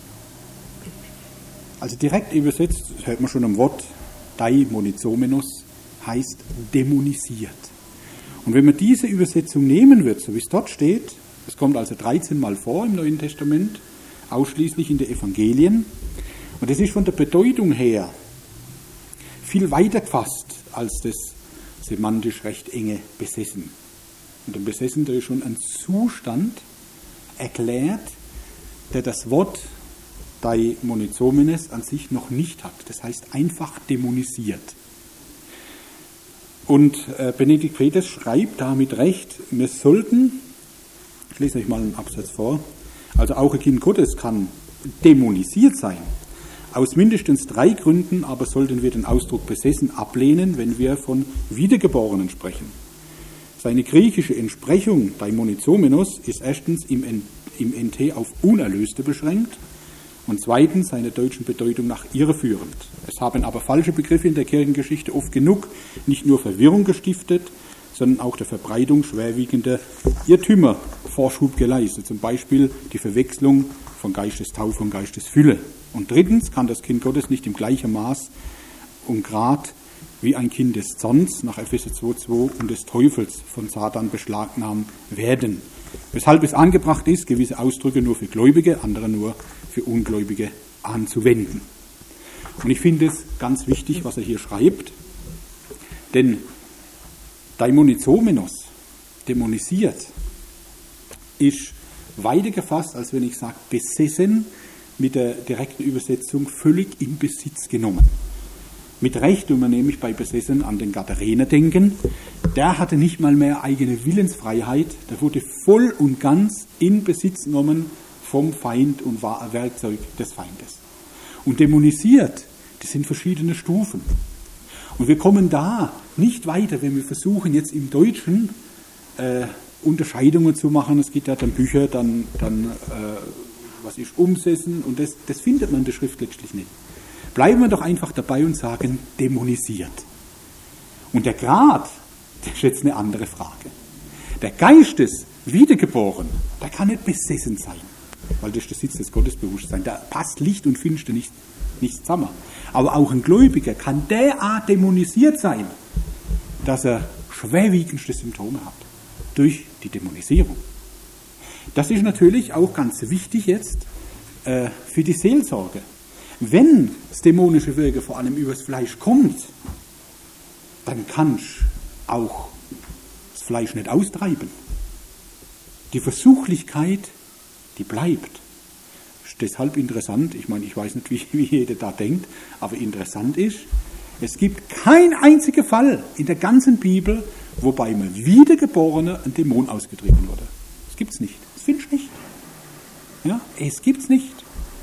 Also direkt übersetzt, das hört man schon am Wort, Daimonizomenus, heißt dämonisiert. Und wenn man diese Übersetzung nehmen wird, so wie es dort steht, das kommt also 13 Mal vor im Neuen Testament, ausschließlich in den Evangelien, und das ist von der Bedeutung her viel weiter gefasst als das semantisch recht enge Besessen. Und der Besessen, der ist schon ein Zustand erklärt, der das Wort Daimonizomenes an sich noch nicht hat. Das heißt einfach dämonisiert. Und Benedikt Peters schreibt damit recht, wir sollten, ich lese euch mal einen Absatz vor, also auch ein Kind Gottes kann dämonisiert sein. Aus mindestens 3 Gründen aber sollten wir den Ausdruck besessen ablehnen, wenn wir von Wiedergeborenen sprechen. Seine griechische Entsprechung Daimonizomenos ist erstens im NT auf Unerlöste beschränkt und zweitens seiner deutschen Bedeutung nach irreführend. Es haben aber falsche Begriffe in der Kirchengeschichte oft genug nicht nur Verwirrung gestiftet, sondern auch der Verbreitung schwerwiegender Irrtümer Vorschub geleistet, zum Beispiel die Verwechslung von Geistestaufe und Geistesfülle. Und drittens kann das Kind Gottes nicht im gleichen Maß und Grad wie ein Kind des Zorns nach Epheser 2,2 und des Teufels von Satan beschlagnahmt werden. Weshalb es angebracht ist, gewisse Ausdrücke nur für Gläubige, andere nur für Ungläubige anzuwenden. Und ich finde es ganz wichtig, was er hier schreibt, denn Daimonizomenos, dämonisiert, ist weiter gefasst, als wenn ich sage, besessen, mit der direkten Übersetzung völlig in Besitz genommen. Mit Recht, wenn wir nämlich bei Besessen an den Gadarener denken, der hatte nicht mal mehr eigene Willensfreiheit, der wurde voll und ganz in Besitz genommen vom Feind und war ein Werkzeug des Feindes. Und dämonisiert, das sind verschiedene Stufen. Und wir kommen da nicht weiter, wenn wir versuchen, jetzt im Deutschen Unterscheidungen zu machen. Es gibt ja dann Bücher, dann was ist umsessen, und das findet man in der Schrift letztlich nicht. Bleiben wir doch einfach dabei und sagen, dämonisiert. Und der Grad, das ist jetzt eine andere Frage. Der Geist des Wiedergeborenen, der kann nicht besessen sein, weil das ist der Sitz des Gottesbewusstseins. Da passt Licht und Finster nicht zusammen. Aber auch ein Gläubiger kann derart dämonisiert sein, dass er schwerwiegendste Symptome hat. durch die Dämonisierung. Das ist natürlich auch ganz wichtig jetzt für die Seelsorge. Wenn das dämonische Wirken vor allem übers Fleisch kommt, dann kannst du auch das Fleisch nicht austreiben. Die Versuchlichkeit, die bleibt. Ist deshalb interessant, ich meine, ich weiß nicht, wie jeder da denkt, aber interessant ist, es gibt keinen einzigen Fall in der ganzen Bibel, wo bei einem Wiedergeborenen ein Dämon ausgetrieben wurde. Das gibt es nicht. Das findest du nicht. Ja, es gibt es nicht.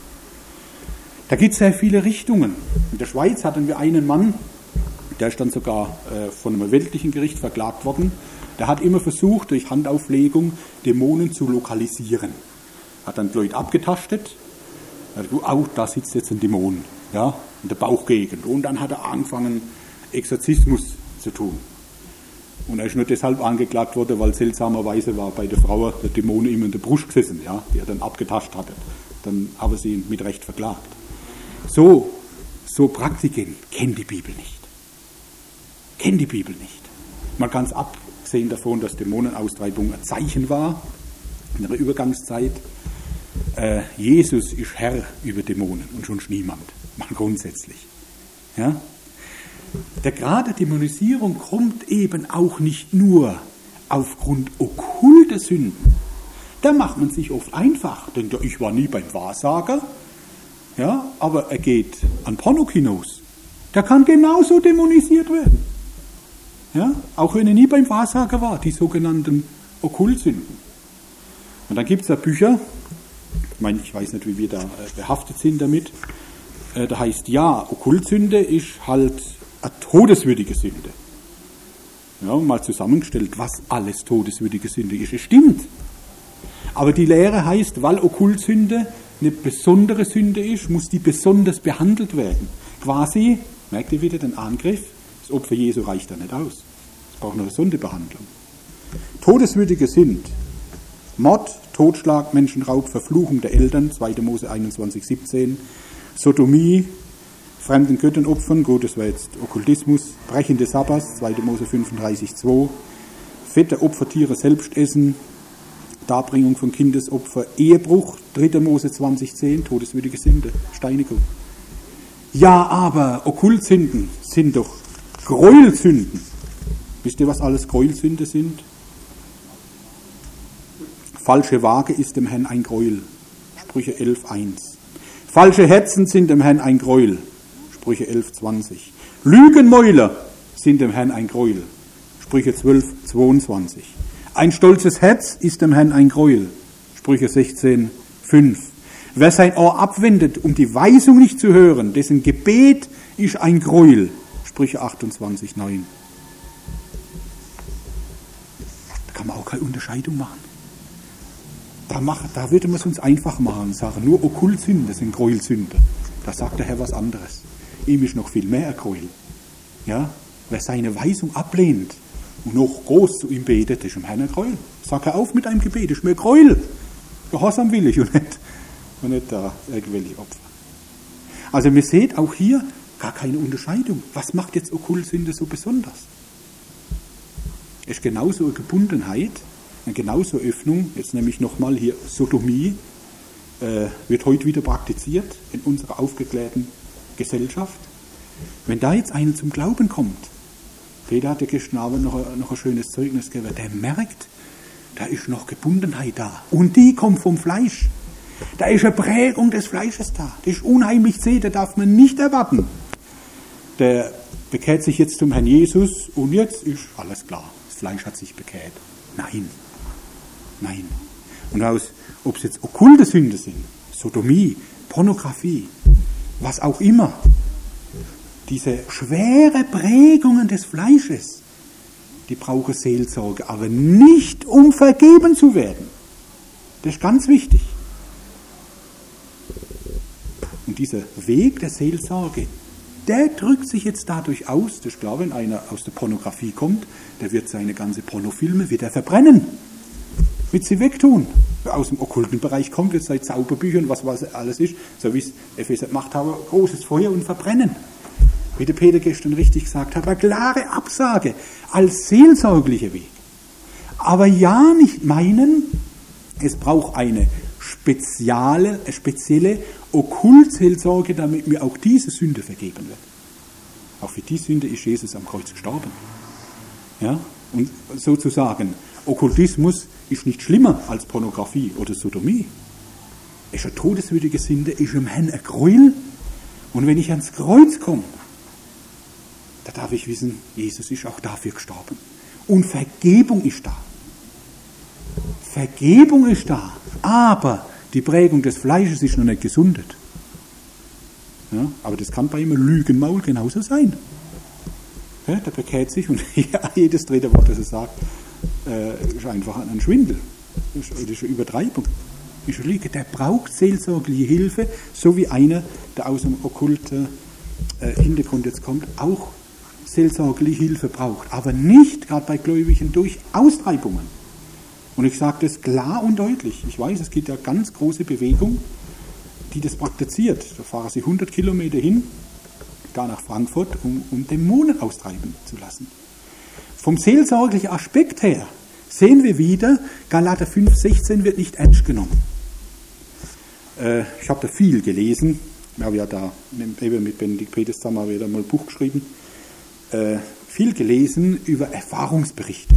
Da gibt es sehr viele Richtungen. In der Schweiz hatten wir einen Mann, der ist dann sogar von einem weltlichen Gericht verklagt worden. Der hat immer versucht, durch Handauflegung Dämonen zu lokalisieren. Hat dann die Leute abgetastet. Hat gesagt, oh, da sitzt jetzt ein Dämon, ja, in der Bauchgegend. Und dann hat er angefangen, Exorzismus zu tun. Und er ist nur deshalb angeklagt worden, weil seltsamerweise war bei der Frau der Dämon ihm in der Brust gesessen, ja, die er dann abgetascht hatte. Dann haben sie ihn mit Recht verklagt. So Praktiken kennt die Bibel nicht. Kennt die Bibel nicht. Mal ganz abgesehen davon, dass Dämonenaustreibung ein Zeichen war, in der Übergangszeit. Jesus ist Herr über Dämonen und sonst niemand. Mal grundsätzlich. Ja? Der Grad der Dämonisierung kommt eben auch nicht nur aufgrund okkulter Sünden. Da macht man sich oft einfach. Denkt, ich war nie beim Wahrsager. Ja, aber er geht an Pornokinos. Der kann genauso dämonisiert werden. Ja, auch wenn er nie beim Wahrsager war, die sogenannten Okkultsünden. Und dann gibt es da Bücher, ich weiß nicht, wie wir da behaftet sind damit, da heißt, ja, Okkultsünde ist halt eine todeswürdige Sünde. Ja, mal zusammengestellt, was alles todeswürdige Sünde ist. Es stimmt. Aber die Lehre heißt, weil Okkultsünde eine besondere Sünde ist, muss die besonders behandelt werden. Quasi, merkt ihr wieder den Angriff, das Opfer Jesu reicht da nicht aus. Es braucht noch eine Sonderbehandlung. Todeswürdige sind Mord, Totschlag, Menschenraub, Verfluchung der Eltern, 2. Mose 21,17, Sodomie, fremden Göttern opfern, gut, das war jetzt Okkultismus, Brechen des Sabbats, 2. Mose 35,2, fette Opfertiere selbst essen, Darbringung von Kindesopfer, Ehebruch, 3. Mose 20,10, todeswürdige Sünde, Steinigung. Ja, aber Okkultsünden sind doch Gräuelsünden. Wisst ihr, was alles Gräuelsünde sind? Falsche Waage ist dem Herrn ein Gräuel. Sprüche 11,1. Falsche Herzen sind dem Herrn ein Gräuel. Sprüche 11,20. Lügenmäuler sind dem Herrn ein Gräuel. Sprüche 12,22. Ein stolzes Herz ist dem Herrn ein Gräuel. Sprüche 16,5. Wer sein Ohr abwendet, um die Weisung nicht zu hören, dessen Gebet ist ein Gräuel. Sprüche 28,9. Da kann man auch keine Unterscheidung machen. Da würde man es uns einfach machen und sagen, nur Okkultsünde sind Gräuelsünde. Da sagt der Herr was anderes. Ihm ist noch viel mehr ein Gräuel. Ja? Wer seine Weisung ablehnt und noch groß zu ihm betet, ist im Herrn ein Gräuel. Sag er auf mit einem Gebet, ist mir Gräuel. Gehorsam will ich und nicht da irgendwelche Opfer. Also ihr seht auch hier gar keine Unterscheidung. Was macht jetzt Okkultsünde so besonders? Es ist genauso eine Gebundenheit, eine genauso Öffnung, jetzt nämlich nochmal hier Sodomie, wird heute wieder praktiziert in unserer aufgeklärten Gesellschaft. Wenn da jetzt einer zum Glauben kommt, Peter hat ja gestern Abend noch ein schönes Zeugnis gegeben, der merkt, da ist noch Gebundenheit da. Und die kommt vom Fleisch. Da ist eine Prägung des Fleisches da. Das ist unheimlich zäh, das darf man nicht erwarten. Der bekehrt sich jetzt zum Herrn Jesus und jetzt ist alles klar. Das Fleisch hat sich bekehrt. Nein. Und ob es jetzt okkulte Sünde sind, Sodomie, Pornografie, was auch immer, diese schwere Prägungen des Fleisches, die brauchen Seelsorge, aber nicht um vergeben zu werden. Das ist ganz wichtig. Und dieser Weg der Seelsorge, der drückt sich jetzt dadurch aus, das ist klar, wenn einer aus der Pornografie kommt, der wird seine ganze Pornofilme wieder verbrennen. Wird sie wegtun. Wer aus dem okkulten Bereich kommt, jetzt seit Zauberbüchern, was alles ist, so wie es Epheser gemacht haben, großes Feuer und verbrennen. Wie der Peter gestern richtig gesagt hat, eine klare Absage als seelsorglicher Weg. Aber ja nicht meinen, es braucht eine spezielle Okkultseelsorge, damit mir auch diese Sünde vergeben wird. Auch für die Sünde ist Jesus am Kreuz gestorben. Ja? Und sozusagen, Okkultismus ist nicht schlimmer als Pornografie oder Sodomie. Es ist eine todeswürdige Sünde, ist im Herrn ein Gräuel. Und wenn ich ans Kreuz komme, da darf ich wissen, Jesus ist auch dafür gestorben. Und Vergebung ist da. Vergebung ist da, aber die Prägung des Fleisches ist noch nicht gesundet. Ja, aber das kann bei einem Lügenmaul genauso sein. Ja, der bekehrt sich und jedes dritte Wort, das er sagt, ist einfach ein Schwindel. Das ist eine Übertreibung. Das ist eine Lüge. Der braucht seelsorgliche Hilfe, so wie einer, der aus dem okkulten Hintergrund jetzt kommt, auch seelsorgliche Hilfe braucht. Aber nicht, gerade bei Gläubigen, durch Austreibungen. Und ich sage das klar und deutlich. Ich weiß, es gibt ja ganz große Bewegung, die das praktiziert. Da fahren sie 100 Kilometer hin, da nach Frankfurt, um Dämonen austreiben zu lassen. Vom seelsorglichen Aspekt her sehen wir wieder, Galater 5,16 wird nicht ernst genommen. Ich habe da viel gelesen. Wir haben ja da eben mit Benedikt Peters zusammen wieder mal ein Buch geschrieben. Viel gelesen über Erfahrungsberichte.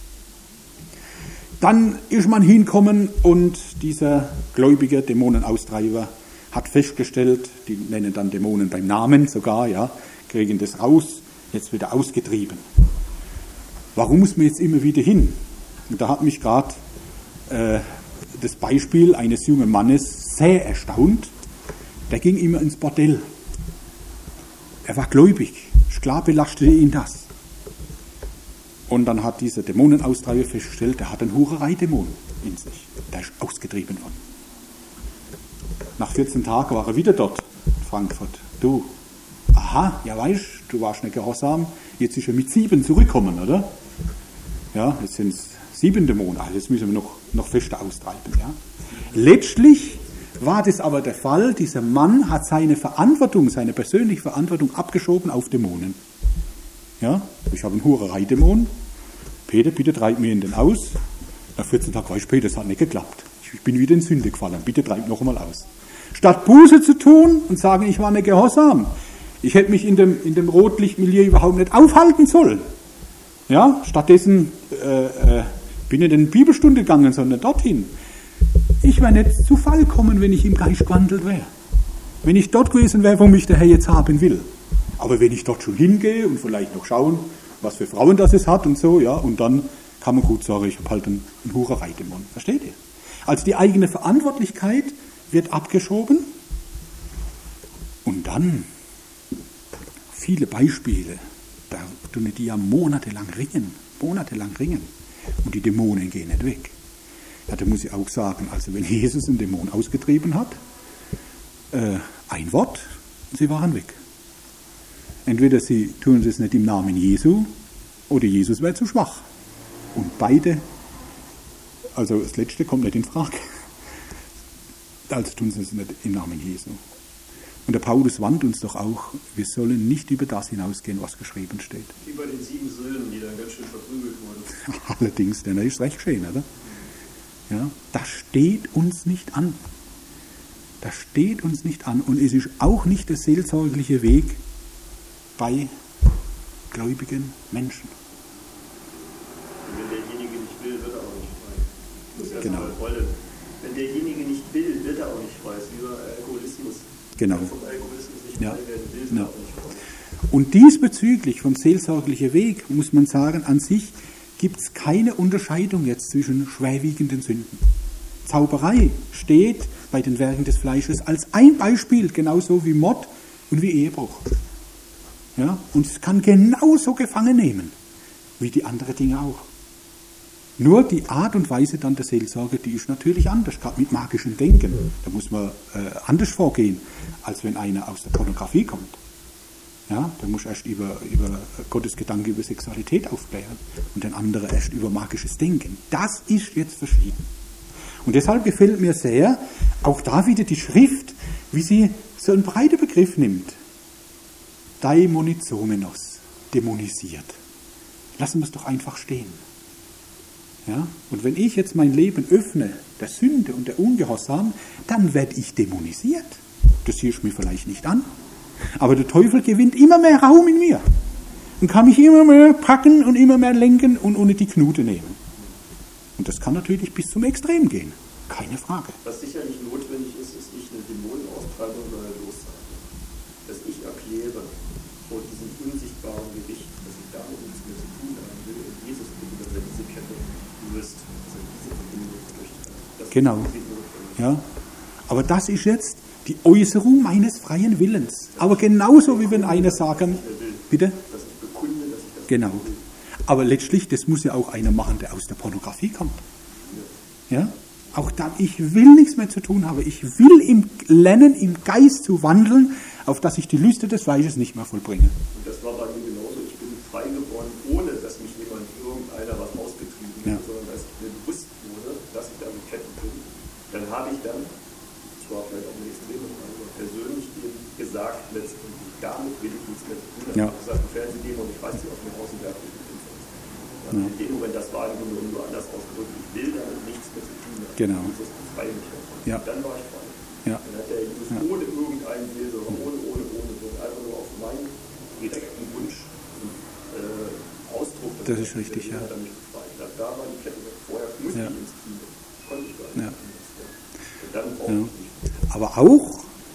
Dann ist man hinkommen und dieser gläubige Dämonenaustreiber hat festgestellt, die nennen dann Dämonen beim Namen sogar, ja, kriegen das raus, jetzt wieder ausgetrieben. Warum muss man jetzt immer wieder hin? Und da hat mich gerade das Beispiel eines jungen Mannes sehr erstaunt. Der ging immer ins Bordell. Er war gläubig, klar belastete ihn das. Und dann hat dieser Dämonenaustreiber festgestellt, der hat einen Hurereidämon in sich. Der ist ausgetrieben worden. Nach 14 Tagen war er wieder dort, in Frankfurt. Du, aha, ja weißt, du warst nicht gehorsam, jetzt ist er mit 7 zurückgekommen, oder? Ja, jetzt sind es 7 Dämonen, also jetzt müssen wir noch fester austreiben. Ja? Letztlich war das aber der Fall, dieser Mann hat seine Verantwortung, seine persönliche Verantwortung abgeschoben auf Dämonen. Ja, ich habe einen Hurereidämon. Peter, bitte treib mir ihn denn aus. Nach 14 Tagen weiß ich, Peter, das hat nicht geklappt. Ich bin wieder in Sünde gefallen. Bitte treib noch einmal aus. Statt Buße zu tun und sagen, ich war nicht gehorsam. Ich hätte mich in dem Rotlichtmilieu überhaupt nicht aufhalten sollen. Ja, stattdessen bin ich in die Bibelstunde gegangen, sondern dorthin. Ich wäre nicht zu Fall kommen, wenn ich im Geist gewandelt wäre. Wenn ich dort gewesen wäre, wo mich der Herr jetzt haben will. Aber wenn ich dort schon hingehe und vielleicht noch schauen, was für Frauen das es hat und so, ja, und dann kann man gut sagen, ich habe halt einen Hurereidämon. Versteht ihr? Also die eigene Verantwortlichkeit wird abgeschoben und dann viele Beispiele, da tun die ja monatelang ringen und die Dämonen gehen nicht weg. Ja, da muss ich auch sagen, also wenn Jesus einen Dämon ausgetrieben hat, ein Wort, sie waren weg. Entweder sie tun es nicht im Namen Jesu oder Jesus wäre zu schwach. Und beide, also das Letzte kommt nicht in Frage. Also tun sie es nicht im Namen Jesu. Und der Paulus warnt uns doch auch, wir sollen nicht über das hinausgehen, was geschrieben steht. Wie bei den 7 Söhnen, die dann ganz schön verprügelt wurden. Allerdings, denn er ist recht schön, oder? Ja, das steht uns nicht an. Das steht uns nicht an. Und es ist auch nicht der seelsorgliche Weg bei gläubigen Menschen. Und wenn derjenige nicht will, wird er auch nicht frei. Muss Genau. mal wollen. Wenn derjenige nicht will, wird er auch nicht frei. Es ist wie bei Alkoholismus. Genau. Wenn vom Alkoholismus nicht Ja. frei werden will, wird Ja. er auch nicht frei. Und diesbezüglich vom seelsorglichen Weg, muss man sagen, an sich gibt es keine Unterscheidung jetzt zwischen schwerwiegenden Sünden. Zauberei steht bei den Werken des Fleisches als ein Beispiel, genauso wie Mord und wie Ehebruch. Ja, und es kann genauso gefangen nehmen, wie die anderen Dinge auch. Nur die Art und Weise dann der Seelsorge, die ist natürlich anders, gerade mit magischem Denken. Da muss man anders vorgehen, als wenn einer aus der Pornografie kommt. Ja, da muss erst über Gottes Gedanke über Sexualität aufklären und den anderen erst über magisches Denken. Das ist jetzt verschieden. Und deshalb gefällt mir sehr, auch da wieder die Schrift, wie sie so einen breiten Begriff nimmt. Daimonizomenos, dämonisiert. Lassen wir es doch einfach stehen. Ja? Und wenn ich jetzt mein Leben öffne, der Sünde und der Ungehorsam, dann werde ich dämonisiert. Das siehst du mir vielleicht nicht an. Aber der Teufel gewinnt immer mehr Raum in mir und kann mich immer mehr packen und immer mehr lenken und ohne die Knute nehmen. Und das kann natürlich bis zum Extrem gehen. Keine Frage. Was sicherlich notwendig ist, ist nicht eine Dämonenaustreibung, sondern Lossagen. Dass ich erkläre vor diesem unsichtbaren Gericht, dass ich damit nichts mehr zu tun haben will und Jesus bitte, dass er diese Kette löst, dass er diese Verbindung durchtreibt. Genau. Ja. Aber das ist jetzt die Äußerung meines freien Willens. Aber genauso wie wenn einer sagen, bitte? Dass ich bekunde, dass ich das genau. Aber letztlich, das muss ja auch einer machen, der aus der Pornografie kommt. Ja? Auch da, ich will nichts mehr zu tun haben. Ich will lernen, im Geist zu wandeln, auf dass ich die Lüste des Fleisches nicht mehr vollbringe. Und das war bei mir genauso. Ich bin frei geworden, ohne dass mich irgendeiner was ausgetrieben hat, sondern dass ich mir bewusst wurde, dass ich da gekettet bin. Dann habe ich dann, das war vielleicht auch eine extreme Frage, aber persönlich eben gesagt, letztendlich, damit will ich nichts mehr zu tun haben. Ich habe gesagt, ein Fernsehdemo und ich weiß nicht, aus dem Außenwerk ist. In dem Moment, das war im Grunde nur anders ausgedrückt, ich will damit nichts mehr zu tun haben. Genau. Jesus befreie mich davon. Ja. Dann war ich frei. Ja. Dann hat der Jesus ohne irgendeinen Seelsorger, einfach nur auf meinen direkten Wunsch Ausdruck. Das ist richtig, ja. Hat er mich befreit. Da war die Kette weg. Vorher musste ich ins Team. Konnte ich gar nicht. Und dann brauchte ich nicht. Aber auch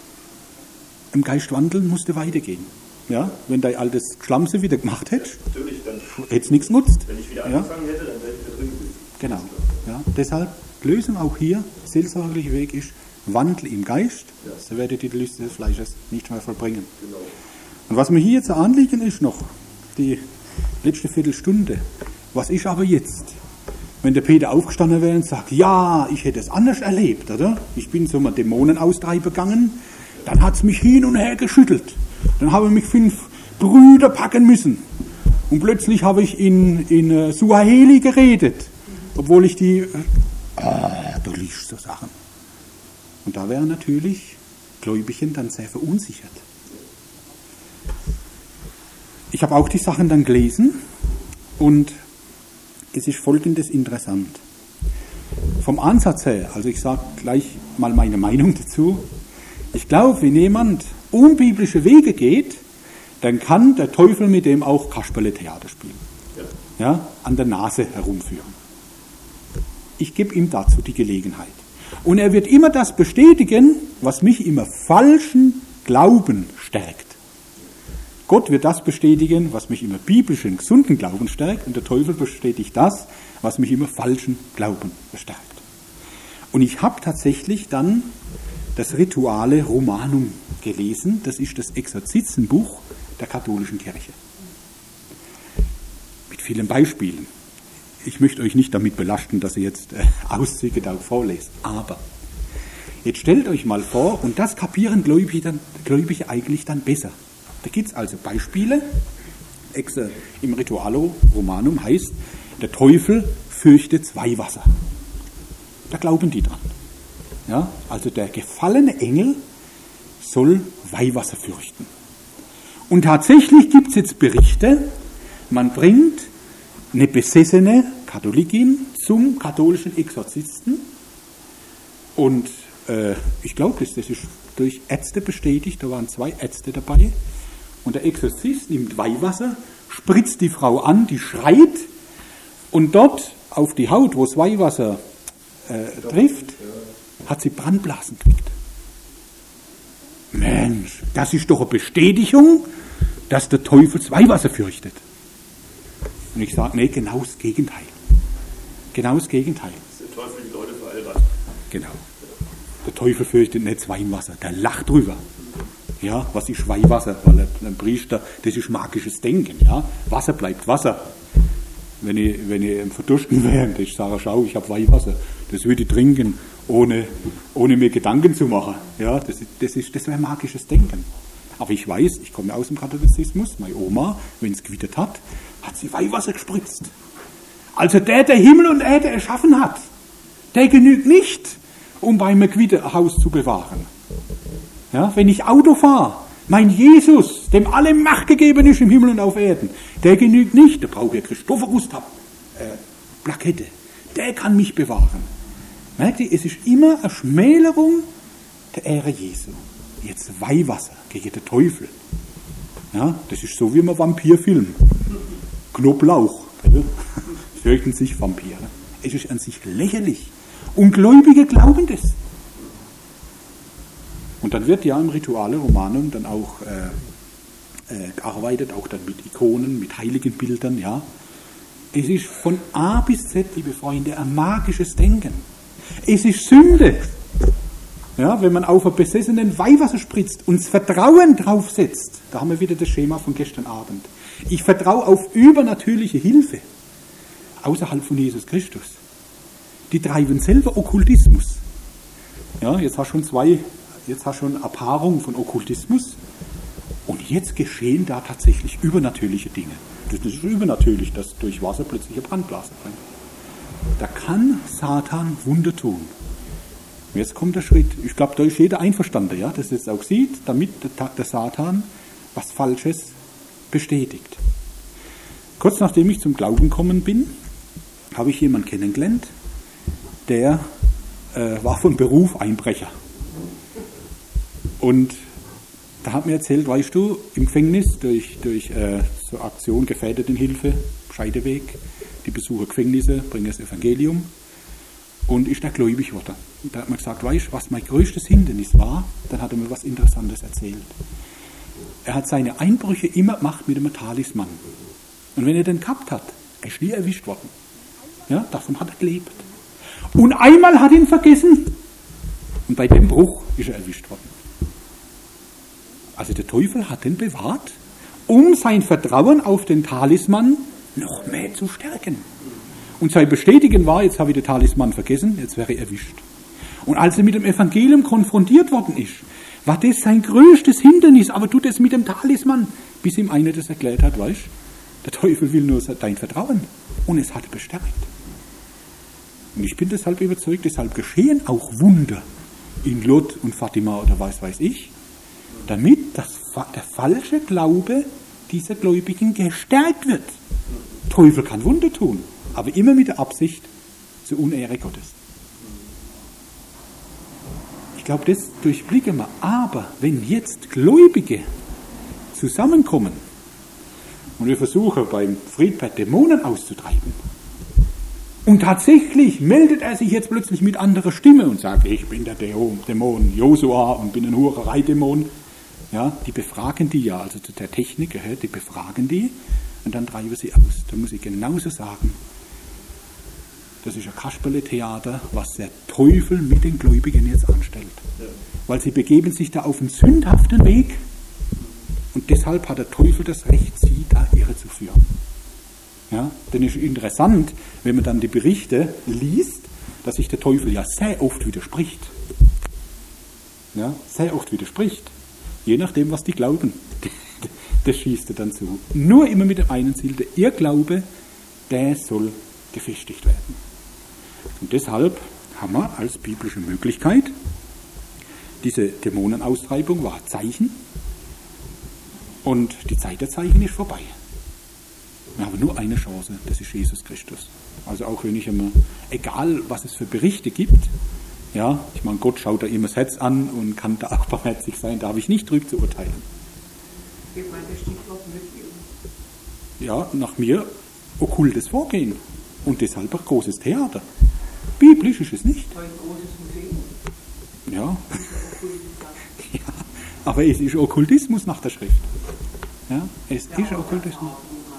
im Geist wandeln musste weitergehen. Ja, wenn dein altes Schlamse wieder gemacht hättest, hätte es nichts genutzt. Wenn ich wieder angefangen hätte, dann wäre ich wieder drin gewesen. Genau. Ja, deshalb, Lösung auch hier, seelsorgerlicher Weg ist, Wandel im Geist, so werdet ihr die Lüste des Fleisches nicht mehr vollbringen. Genau. Und was mir hier jetzt anliegen ist noch, die letzte Viertelstunde, was ist aber jetzt? Wenn der Peter aufgestanden wäre und sagt, ja, ich hätte es anders erlebt, oder? Ich bin so mal Dämonenaustreiben gegangen, dann hat es mich hin und her geschüttelt. Dann habe ich mich 5 Brüder packen müssen. Und plötzlich habe ich in Suaheli geredet, obwohl ich du liest so Sachen. Und da wären natürlich Gläubigen dann sehr verunsichert. Ich habe auch die Sachen dann gelesen und es ist Folgendes interessant. Vom Ansatz her, also ich sage gleich mal meine Meinung dazu, ich glaube, wenn jemand unbiblische Wege geht, dann kann der Teufel mit dem auch Kasperle-Theater spielen. Ja, an der Nase herumführen. Ich gebe ihm dazu die Gelegenheit. Und er wird immer das bestätigen, was mich im falschen Glauben stärkt. Gott wird das bestätigen, was mich im biblischen, gesunden Glauben stärkt, und der Teufel bestätigt das, was mich im falschen Glauben bestärkt. Und ich habe tatsächlich dann das Rituale Romanum gelesen. Das ist das Exorzistenbuch der katholischen Kirche. Mit vielen Beispielen. Ich möchte euch nicht damit belasten, dass ihr jetzt Auszüge da vorlest. Aber jetzt stellt euch mal vor, und das kapieren Gläubige eigentlich dann besser. Da gibt es also Beispiele. Im Rituale Romanum heißt, der Teufel fürchtet Weihwasser. Da glauben die dran. Ja, also der gefallene Engel soll Weihwasser fürchten. Und tatsächlich gibt es jetzt Berichte, man bringt eine besessene Katholikin zum katholischen Exorzisten und ich glaube, das ist durch Ärzte bestätigt, da waren 2 Ärzte dabei und der Exorzist nimmt Weihwasser, spritzt die Frau an, die schreit und dort auf die Haut, wo das Weihwasser trifft, hat sie Brandblasen gekriegt. Mensch, das ist doch eine Bestätigung, dass der Teufel das Weihwasser fürchtet. Und ich sage, nee, genau das Gegenteil. Genau das Gegenteil. Das ist der Teufel, die Leute veralbert. Genau. Der Teufel fürchtet nicht das Weihwasser, der lacht drüber. Ja, was ist Weihwasser? Weil ein Priester, das ist magisches Denken. Ja? Wasser bleibt Wasser. Wenn ihr im Verdursten wäre, ich sage, schau, ich habe Weihwasser, das würde ich trinken, ohne mir Gedanken zu machen. Ja, das wäre magisches Denken. Aber ich weiß, ich komme aus dem Katholizismus, meine Oma, wenn es gewittert hat sie Weihwasser gespritzt. Also der Himmel und Erde erschaffen hat, der genügt nicht, um bei einem Gewitter Haus zu bewahren. Ja, wenn ich Auto fahre, mein Jesus, dem alle Macht gegeben ist im Himmel und auf Erden, der genügt nicht, da brauche ich Christophorus Plakette. der kann mich bewahren. Merkt ihr, es ist immer eine Schmälerung der Ehre Jesu. Jetzt Weihwasser gegen den Teufel. Ja, das ist so wie im Vampirfilm. Knoblauch. Fürchten sich Vampire. Es ist an sich lächerlich. Ungläubige glauben das. Und dann wird ja im Rituale Romanum dann auch gearbeitet, auch dann mit Ikonen, mit heiligen Bildern, ja. Es ist von A bis Z, liebe Freunde, ein magisches Denken. Es ist Sünde. Ja, wenn man auf einen besessenen Weihwasser spritzt und das Vertrauen draufsetzt, da haben wir wieder das Schema von gestern Abend. Ich vertraue auf übernatürliche Hilfe außerhalb von Jesus Christus. Die treiben selber Okkultismus. Ja, jetzt hast du schon eine Paarung von Okkultismus und jetzt geschehen da tatsächlich übernatürliche Dinge. Das ist übernatürlich, dass durch Wasser plötzlich eine Brandblase brennt. Da kann Satan Wunder tun. Jetzt kommt der Schritt. Ich glaube, da ist jeder einverstanden, ja, dass er es auch sieht, damit der Satan was Falsches bestätigt. Kurz nachdem ich zum Glauben gekommen bin, habe ich jemanden kennengelernt, der war von Beruf Einbrecher. Und da hat mir erzählt, weißt du, im Gefängnis durch so Aktion Gefährdetenhilfe, Scheideweg, die besuchen Gefängnisse, bringen das Evangelium und ist da gläubig geworden. Da hat man gesagt, weißt du, was mein größtes Hindernis war? Dann hat er mir was Interessantes erzählt. Er hat seine Einbrüche immer gemacht mit einem Talisman. Und wenn er den gehabt hat, er ist nie erwischt worden. Ja, davon hat er gelebt. Und einmal hat er ihn vergessen. Und bei dem Bruch ist er erwischt worden. Also der Teufel hat ihn bewahrt, um sein Vertrauen auf den Talisman noch mehr zu stärken. Und sein Bestätigen war, jetzt habe ich den Talisman vergessen, jetzt wäre er erwischt. Und als er mit dem Evangelium konfrontiert worden ist, war das sein größtes Hindernis, aber tut es mit dem Talisman, bis ihm einer das erklärt hat, weißt, der Teufel will nur dein Vertrauen. Und es hat bestärkt. Und ich bin deshalb überzeugt, deshalb geschehen auch Wunder in Lourdes und Fatima oder was weiß ich, damit der falsche Glaube dieser Gläubigen gestärkt wird. Der Teufel kann Wunder tun, aber immer mit der Absicht zur Unehre Gottes. Ich glaube, das durchblicken wir. Aber wenn jetzt Gläubige zusammenkommen und wir versuchen beim Friedbert Dämonen auszutreiben, und tatsächlich meldet er sich jetzt plötzlich mit anderer Stimme und sagt, ich bin der Dämon Josua und bin ein Hurereidämon. Ja, die befragen die ja, also zu der Technik gehört, die befragen die und dann treiben sie aus. Da muss ich genauso sagen, das ist ein Kasperle-Theater, was der Teufel mit den Gläubigen jetzt anstellt. Ja. Weil sie begeben sich da auf einen sündhaften Weg und deshalb hat der Teufel das Recht, sie da irre zu führen. Ja, denn es ist interessant, wenn man dann die Berichte liest, dass sich der Teufel ja sehr oft widerspricht. Ja, sehr oft widerspricht. Je nachdem, was die glauben. Das schießt er dann zu. Nur immer mit dem einen Ziel, der Irrglaube, der soll gefestigt werden. Und deshalb haben wir als biblische Möglichkeit, diese Dämonenaustreibung war Zeichen und die Zeit der Zeichen ist vorbei. Wir haben nur eine Chance, das ist Jesus Christus. Also auch wenn ich immer, egal was es für Berichte gibt, ja, ich meine, Gott schaut da immer das Herz an und kann da auch barmherzig sein, da habe ich nicht drüber zu urteilen. Wie meint das Stichwort mit ihm? Ja, nach mir okkultes Vorgehen und deshalb ein großes Theater. Biblisch ist es nicht. Ein großes Museum. Ja. Ja, aber es ist Okkultismus nach der Schrift. Ja, es ist Okkultismus.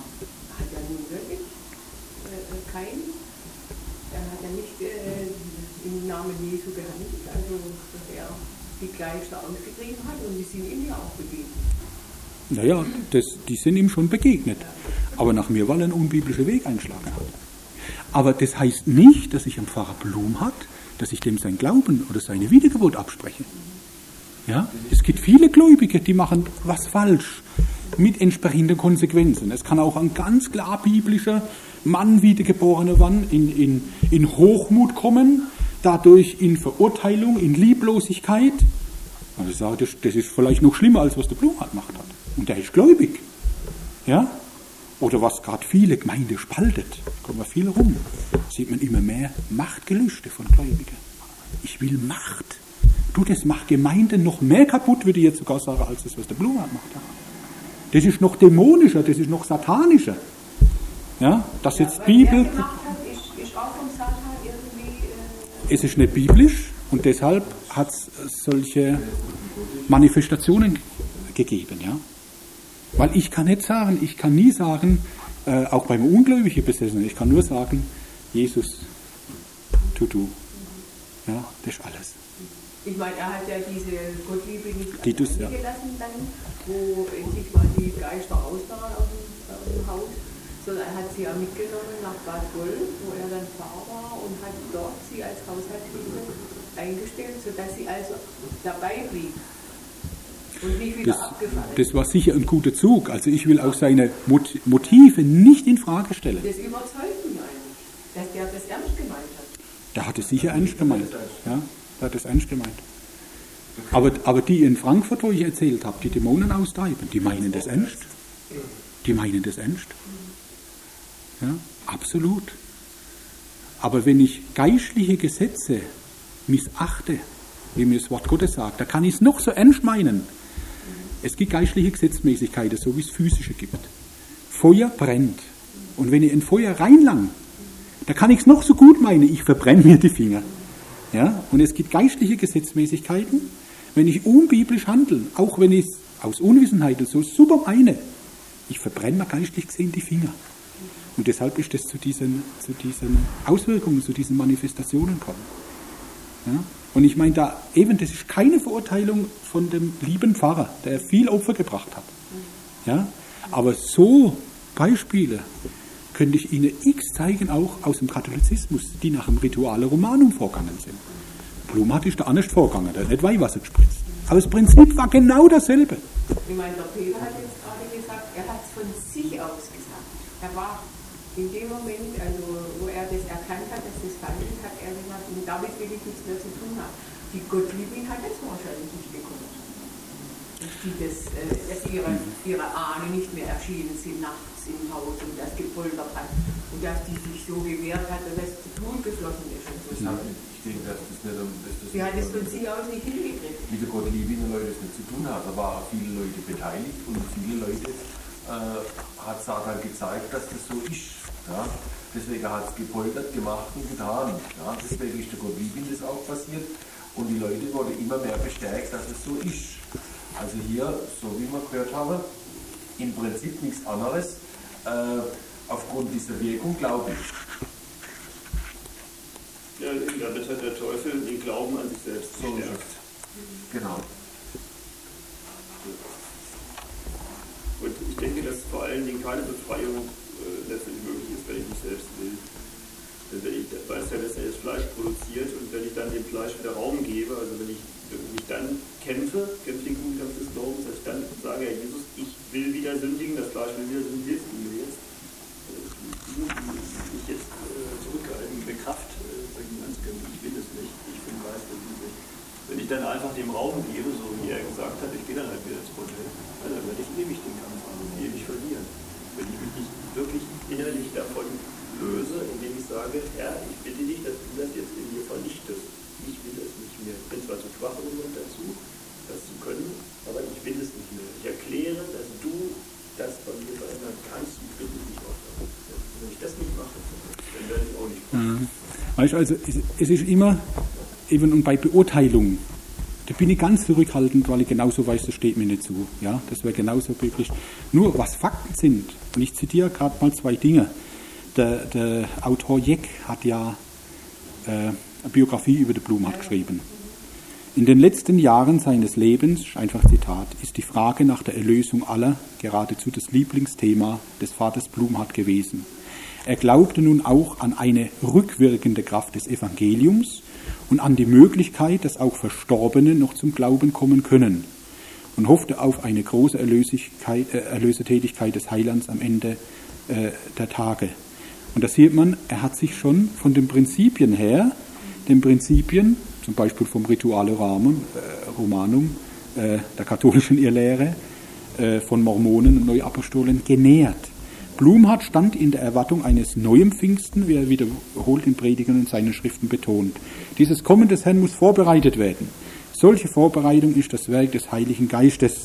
Im Namen Jesu gehandelt, also dass er die Geister ausgetrieben hat und die sind ihm ja auch begegnet. Naja, die sind ihm schon begegnet, aber nach mir, weil er einen unbiblischen Weg einschlagen hat. Aber das heißt nicht, dass ich am Pfarrer Blum hat, dass ich dem sein Glauben oder seine Wiedergeburt abspreche. Ja, es gibt viele Gläubige, die machen was falsch mit entsprechenden Konsequenzen. Es kann auch ein ganz klar biblischer Mann, wiedergeborener Mann, in Hochmut kommen, dadurch in Verurteilung, in Lieblosigkeit. Also ich sage, das ist vielleicht noch schlimmer, als was der Blumhardt gemacht hat. Und der ist gläubig. Ja? Oder was gerade viele Gemeinden spaltet, kommt man viel rum, sieht man immer mehr Machtgelüste von Gläubigen. Ich will Macht. Du, das macht Gemeinden noch mehr kaputt, würde ich jetzt sogar sagen, als das, was der Blumhardt macht. Das ist noch dämonischer, das ist noch satanischer. Ja, dass jetzt was Bibel... er gemacht hat, ist auch vom Satan irgendwie... Es ist nicht biblisch und deshalb hat es solche Manifestationen gegeben. Ja? Weil ich kann nicht sagen, ich kann nie sagen, auch beim ungläubigen Besessenen, ich kann nur sagen, Jesus, du. Ja, das ist alles. Ich meine, er hat ja diese Gottliebe nicht Titus, ja. gelassen dann, wo endlich mal die Geister raus waren aus dem Haus, sondern er hat sie ja mitgenommen nach Bad Goll, wo er dann Pfarrer war und hat dort sie als Haushaltshilfe eingestellt, sodass sie also dabei blieb und nicht wieder abgefallen. Das war sicher ein guter Zug. Also ich will auch seine Motive nicht in Frage stellen. Das überzeugt mich eigentlich, dass der das ernst gemeint hat. Der hat es sicher ernst gemeint. Ja, der hat es ernst gemeint. Aber die in Frankfurt, wo ich erzählt habe, die Dämonen austreiben, die meinen das ernst. Die meinen das ernst. Ja, absolut. Aber wenn ich geistliche Gesetze missachte, wie mir das Wort Gottes sagt, da kann ich es noch so ernst meinen. Es gibt geistliche Gesetzmäßigkeiten, so wie es physische gibt. Feuer brennt. Und wenn ich in Feuer reinlang, da kann ich es noch so gut meinen, ich verbrenne mir die Finger. Ja? Und es gibt geistliche Gesetzmäßigkeiten, wenn ich unbiblisch handle, auch wenn ich es aus Unwissenheit so super meine, ich verbrenne mir geistlich gesehen die Finger. Und deshalb ist es zu diesen Auswirkungen, zu diesen Manifestationen kommen. Ja? Und ich meine da eben, das ist keine Verurteilung von dem lieben Pfarrer, der viel Opfer gebracht hat. Ja? Aber so Beispiele könnte ich Ihnen x zeigen, auch aus dem Katholizismus, die nach dem Rituale Romanum vorgegangen sind. Blumhardt ist da anders vorgegangen, der hat nicht Weihwasser gespritzt. Aber das Prinzip war genau dasselbe. Ich meine, der Peter hat jetzt gerade gesagt, er hat es von sich aus gesagt. Er war in dem Moment, also wo er das erkannt hat, dass das falsch ist, hat er gesagt, und damit will ich nichts mehr zu tun haben. Die Gottliebin hat das wahrscheinlich nicht bekommen. Dass ihre Ahnen nicht mehr erschienen sind nachts im Haus und das gepoltert hat und dass die sich so gewehrt hat, dass das Blut geflossen ist und so. Ich denke, dass das nicht... Sie hat es von sich aus nicht hingekriegt. Mit der Gottliebin und Leute das nicht zu tun hat. Da waren viele Leute beteiligt und viele Leute hat Satan gezeigt, dass das so ist. Ja? Deswegen hat es gepoltert, gemacht und getan. Ja? Deswegen ist der Gottliebin das auch passiert und die Leute wurden immer mehr bestärkt, dass es so ist. Also hier, so wie wir gehört haben, im Prinzip nichts anderes. Aufgrund dieser Wirkung glaube ich. Ja, damit hat der Teufel den Glauben an sich selbst gestärkt. Genau. Und ich denke, dass vor allen Dingen keine Befreiung letztendlich möglich ist, wenn ich mich selbst will. Denn wenn ich weiß ja, dass er das Fleisch produziert und wenn ich dann dem Fleisch wieder Raum gebe, also wenn ich mich dann kämpfe den guten Kampf des Glaubens, dass ich dann sage, Herr Jesus, ich will wieder sündigen, das Fleisch will wieder sündigen, hilf mir jetzt. Mich jetzt zurückhalten, mit Kraft dagegen anzukämpfen, ich will es nicht, ich bin weiß, das ist nicht. Wenn ich dann einfach dem Raum gebe, so wie er gesagt hat, ich gehe dann halt wieder ins Hotel, dann werde ich ewig den Kampf haben und ewig verlieren. Wenn ich mich nicht wirklich innerlich davon löse, indem ich sage, Herr, ich bitte dich, dass du das jetzt in mir vernichtest. Ich will es nicht mehr. Ich bin zwar zu schwach im Moment dazu, das zu können, aber ich will es nicht mehr. Ich erkläre, dass du das bei mir verändern kannst und bitte dich auch darum. Wenn ich das nicht mache, dann werde ich auch nicht kommen. Weißt du, also es ist immer, eben und bei Beurteilungen, da bin ich ganz zurückhaltend, weil ich genauso weiß, das steht mir nicht zu. Ja, das wäre genauso biblisch. Nur was Fakten sind, und ich zitiere gerade mal 2 Dinge. Der Autor Jeck hat ja eine Biografie über den Blumhardt geschrieben. In den letzten Jahren seines Lebens, einfach Zitat, ist die Frage nach der Erlösung aller geradezu das Lieblingsthema des Vaters Blumhardt gewesen. Er glaubte nun auch an eine rückwirkende Kraft des Evangeliums und an die Möglichkeit, dass auch Verstorbene noch zum Glauben kommen können und hoffte auf eine große Erlösetätigkeit des Heilands am Ende der Tage. Und da sieht man, er hat sich schon von den Prinzipien her, zum Beispiel vom Rituale Romanum, der katholischen Irrlehre, von Mormonen und Neuapostolen genährt. Blumhardt stand in der Erwartung eines neuen Pfingsten, wie er wiederholt in Predigten und seinen Schriften betont. Dieses Kommen des Herrn muss vorbereitet werden. Solche Vorbereitung ist das Werk des Heiligen Geistes.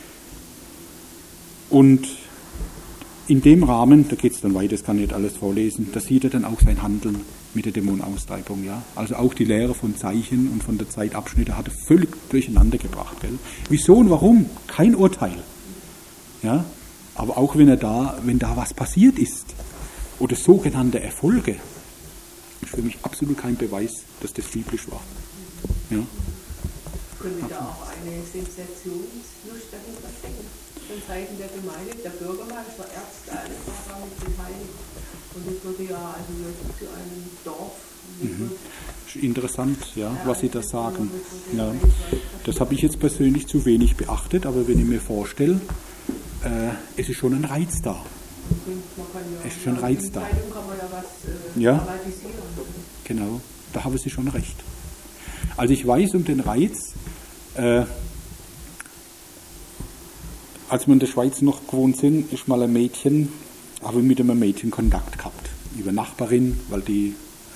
Und in dem Rahmen, da geht es dann weiter, das kann ich nicht alles vorlesen, da sieht er dann auch sein Handeln mit der Dämonenaustreibung. Ja? Also auch die Lehre von Zeichen und von der Zeitabschnitte hat er völlig durcheinander gebracht. Gell? Wieso und warum? Kein Urteil. Ja? Aber auch wenn da was passiert ist, oder sogenannte Erfolge, ist für mich absolut kein Beweis, dass das biblisch war. Ja? Könnte da auch eine Sensationslust dahinter stecken? Von Seiten der Gemeinde, der Bürgermeister, Ärzte, alles war damit beteiligt. Und das würde ja also zu einem Dorf. Ist interessant, ja, was Sie da sagen. Ja. Das habe ich jetzt persönlich zu wenig beachtet, aber wenn ich mir vorstelle, es ist schon ein Reiz da. Es ist schon ein Reiz da. Kann man ja was dramatisieren. Genau, da haben Sie schon recht. Also ich weiß um den Reiz, als wir in der Schweiz noch gewohnt sind, ist mal ein Mädchen, habe ich mit einem Mädchen Kontakt gehabt. Über Nachbarin, weil die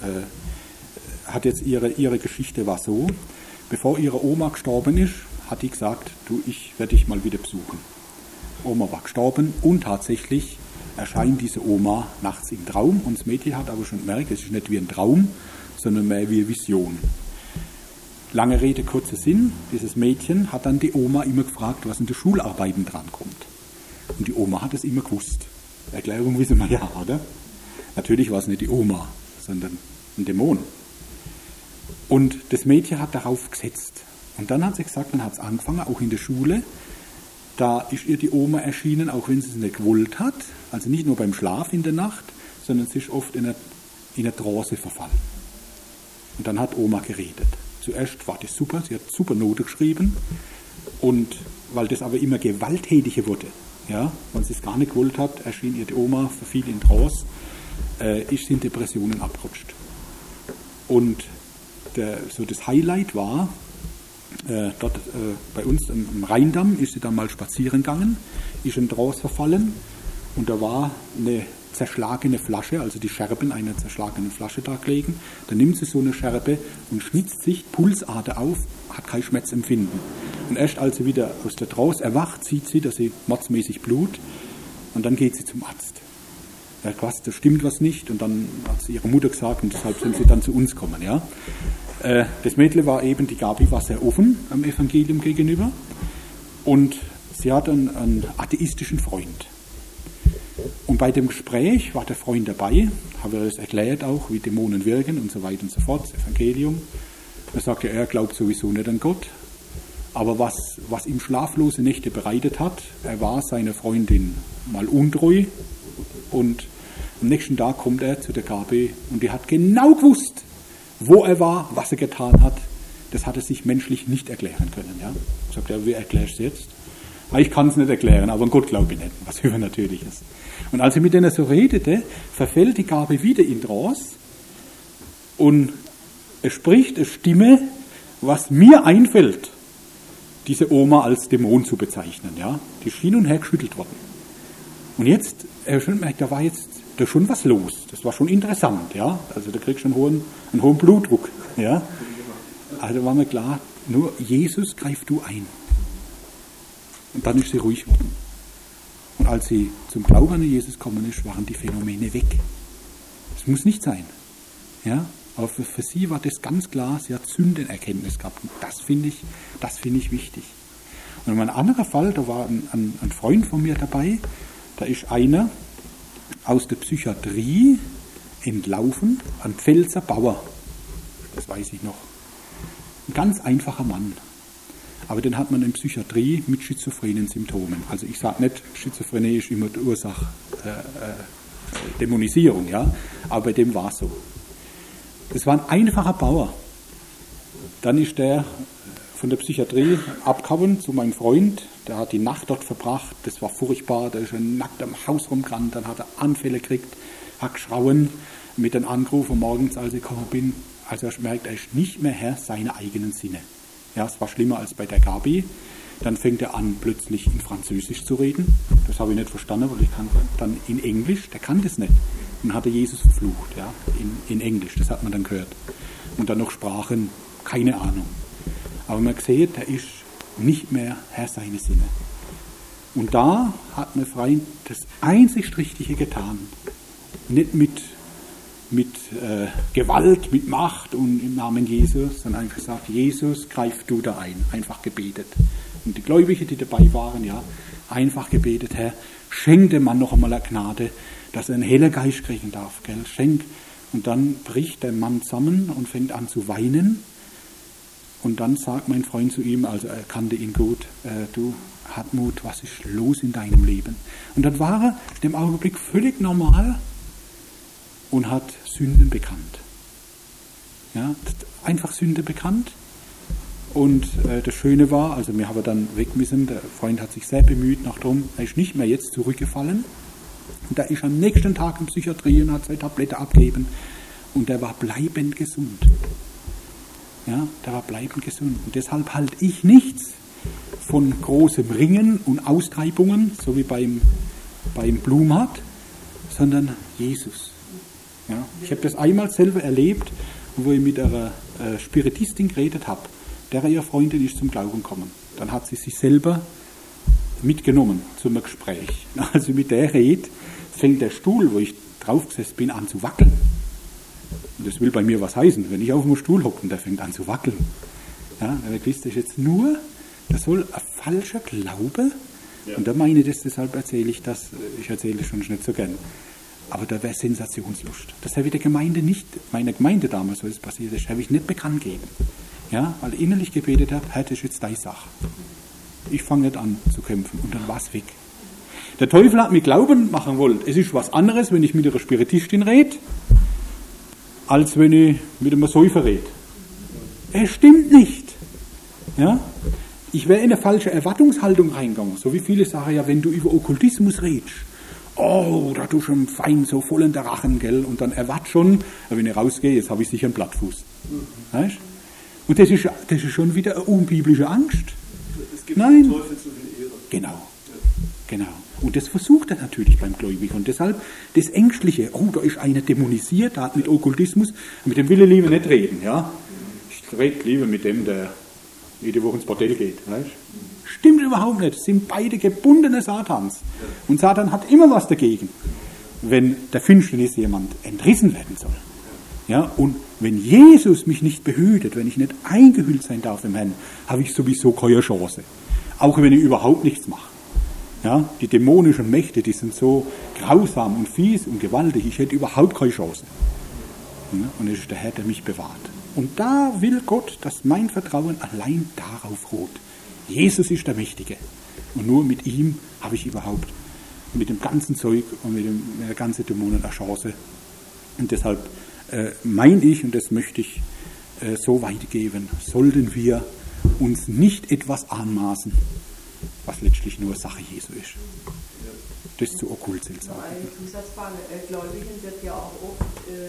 hat jetzt ihre Geschichte war so, bevor ihre Oma gestorben ist, hat die gesagt, du, ich werde dich mal wieder besuchen. Oma war gestorben und tatsächlich erscheint diese Oma nachts im Traum und das Mädchen hat aber schon gemerkt, es ist nicht wie ein Traum, sondern mehr wie eine Vision. Lange Rede, kurzer Sinn, dieses Mädchen hat dann die Oma immer gefragt, was in der Schularbeiten drankommt. Und die Oma hat es immer gewusst. Erklärung wissen wir ja, oder? Natürlich war es nicht die Oma, sondern ein Dämon. Und das Mädchen hat darauf gesetzt. Und dann hat sie gesagt, dann hat es angefangen, auch in der Schule, da ist ihr die Oma erschienen, auch wenn sie es nicht gewollt hat, also nicht nur beim Schlaf in der Nacht, sondern sie ist oft in eine Trance verfallen. Und dann hat Oma geredet. Zuerst war das super, sie hat super Note geschrieben und weil das aber immer gewalttätiger wurde, ja, wenn sie es gar nicht gewollt hat, erschien ihr die Oma, verfiel in Trance, ist sie in Depressionen abgerutscht. Und das Highlight war, dort bei uns im Rheindamm ist sie dann mal spazieren gegangen, ist in Trance verfallen und da war eine zerschlagene Flasche, also die Scherben einer zerschlagenen Flasche da gelegen. Dann nimmt sie so eine Scherbe und schnitzt sich Pulsader auf, hat kein Schmerzempfinden. Und erst als sie wieder aus der Trance erwacht, sieht sie, dass sie mordsmäßig Blut und dann geht sie zum Arzt. Ja, quasi, da stimmt was nicht und dann hat sie ihre Mutter gesagt und deshalb sind sie dann zu uns gekommen. Ja. Das Mädchen war eben, die Gabi war sehr offen am Evangelium gegenüber und sie hatte einen atheistischen Freund. Und bei dem Gespräch war der Freund dabei, habe er es erklärt auch, wie Dämonen wirken und so weiter und so fort, das Evangelium. Er sagte, er glaubt sowieso nicht an Gott, aber was ihm schlaflose Nächte bereitet hat, er war seiner Freundin mal untreu und am nächsten Tag kommt er zu der Gabi und die hat genau gewusst, wo er war, was er getan hat. Das hat er sich menschlich nicht erklären können. Ja? Sagt er, wie erklärst du jetzt? Ich kann es nicht erklären, aber an Gott glaube ich nicht, was übernatürlich ist. Und als er mit denen so redete, verfällt die Gabe wieder in Trance und es spricht eine Stimme, was mir einfällt, diese Oma als Dämon zu bezeichnen. Ja? Die ist hin und her geschüttelt worden. Und jetzt, er schon merkt, da war jetzt da schon was los. Das war schon interessant. Ja? Also da kriegst du einen hohen Blutdruck. Ja? Also war mir klar, nur Jesus greift du ein. Und dann ist sie ruhig geworden. Und als sie zum Glauben an Jesus gekommen ist, waren die Phänomene weg. Das muss nicht sein. Ja? Aber für sie war das ganz klar, sie hat Sündenerkenntnis gehabt. Und das finde ich wichtig. Und ein anderer Fall, da war ein Freund von mir dabei, da ist einer aus der Psychiatrie entlaufen, ein Pfälzer Bauer. Das weiß ich noch. Ein ganz einfacher Mann. Aber den hat man in Psychiatrie mit schizophrenen Symptomen. Also ich sage nicht, Schizophrenie ist immer die Ursache Dämonisierung, ja. Aber bei dem war es so. Das war ein einfacher Bauer. Dann ist der von der Psychiatrie abgehauen zu meinem Freund. Der hat die Nacht dort verbracht. Das war furchtbar. Da ist er nackt am Haus rumgerannt. Dann hat er Anfälle gekriegt, hat geschrauen mit den Anrufen morgens, als ich gekommen bin. Also er merkt, er ist nicht mehr Herr seiner eigenen Sinne. Ja, es war schlimmer als bei der Gabi. Dann fängt er an, plötzlich in Französisch zu reden. Das habe ich nicht verstanden, weil ich kann dann in Englisch, der kann das nicht. Und hat er Jesus verflucht, ja, in Englisch, das hat man dann gehört. Und dann noch Sprachen, keine Ahnung. Aber man sieht, der ist nicht mehr Herr seiner Sinne. Und da hat mein Freund das einzig Richtige getan. Nicht mit Gewalt, mit Macht und im Namen Jesus, sondern einfach gesagt, Jesus, greif du da ein. Einfach gebetet. Und die Gläubigen, die dabei waren, ja, einfach gebetet, Herr, schenk dem Mann noch einmal eine Gnade, dass er einen hellen Geist kriegen darf, gell, schenk. Und dann bricht der Mann zusammen und fängt an zu weinen. Und dann sagt mein Freund zu ihm, also er kannte ihn gut, du Hartmut, was ist los in deinem Leben? Und dann war er in dem Augenblick völlig normal und hat Sünden bekannt. Ja, einfach Sünde bekannt. Und das Schöne war, also wir haben dann weg müssen, der Freund hat sich sehr bemüht nach drum, er ist nicht mehr jetzt zurückgefallen. Und er ist am nächsten Tag in Psychiatrie und hat 2 Tabletten abgegeben. Und der war bleibend gesund. Ja, der war bleibend gesund. Und deshalb halte ich nichts von großem Ringen und Austreibungen, so wie beim Blumhardt, sondern Jesus. Ja, ich habe das einmal selber erlebt, wo ich mit einer Spiritistin geredet habe. Der ihr Freundin ist zum Glauben gekommen. Dann hat sie sich selber mitgenommen zum Gespräch. Also mit der redet, fängt der Stuhl, wo ich drauf gesessen bin, an zu wackeln. Und das will bei mir was heißen, wenn ich auf dem Stuhl hocke und der fängt an zu wackeln. Ja, dann wisst ihr jetzt nur, das soll ein falscher Glaube. Ja. Und da meine ich das, deshalb erzähle ich das, ich erzähle das schon nicht so gern. Aber da wäre Sensationslust. Das habe ich der Gemeinde nicht, meiner Gemeinde damals, wo es passiert ist, habe ich nicht bekannt gegeben. Ja, weil ich innerlich gebetet habe, Herr, das ist jetzt deine Sache. Ich fange nicht an zu kämpfen. Und dann war es weg. Der Teufel hat mir Glauben machen wollen. Es ist was anderes, wenn ich mit einer Spiritistin rede, als wenn ich mit einem Säufer rede. Es stimmt nicht. Ja? Ich wäre in eine falsche Erwartungshaltung reingegangen. So wie viele sagen ja, wenn du über Okkultismus redest, oh, da tust du schon fein so voll in der Rachen, gell? Und dann erwart schon, wenn ich rausgehe, jetzt habe ich sicher einen Plattfuß. Weißt? Und das ist schon wieder eine unbiblische Angst. Es gibt Nein. dem Teufel zu viel Ehre. Genau. Und das versucht er natürlich beim Gläubigen. Und deshalb das Ängstliche, oh, da ist einer dämonisiert, der hat mit Okkultismus, mit dem will ich lieber nicht reden. Ja? Ich rede lieber mit dem, der jede Woche ins Bordell geht. Weißt? Stimmt überhaupt nicht. Es sind beide gebundene Satans. Und Satan hat immer was dagegen, wenn der Finsternis jemand entrissen werden soll. Ja, und wenn Jesus mich nicht behütet, wenn ich nicht eingehüllt sein darf im Herrn, habe ich sowieso keine Chance. Auch wenn ich überhaupt nichts mache. Ja, die dämonischen Mächte, die sind so grausam und fies und gewaltig, ich hätte überhaupt keine Chance. Ja, und es ist der Herr, der mich bewahrt. Und da will Gott, dass mein Vertrauen allein darauf ruht. Jesus ist der Mächtige. Und nur mit ihm habe ich überhaupt, mit dem ganzen Zeug und mit der ganzen Dämonen eine Chance. Und deshalb meine ich, und das möchte ich so weitergeben, sollten wir uns nicht etwas anmaßen, was letztlich nur Sache Jesu ist. Das zu okkult sind. Eine Zusatzfrage. Gläubigen wird ja auch oft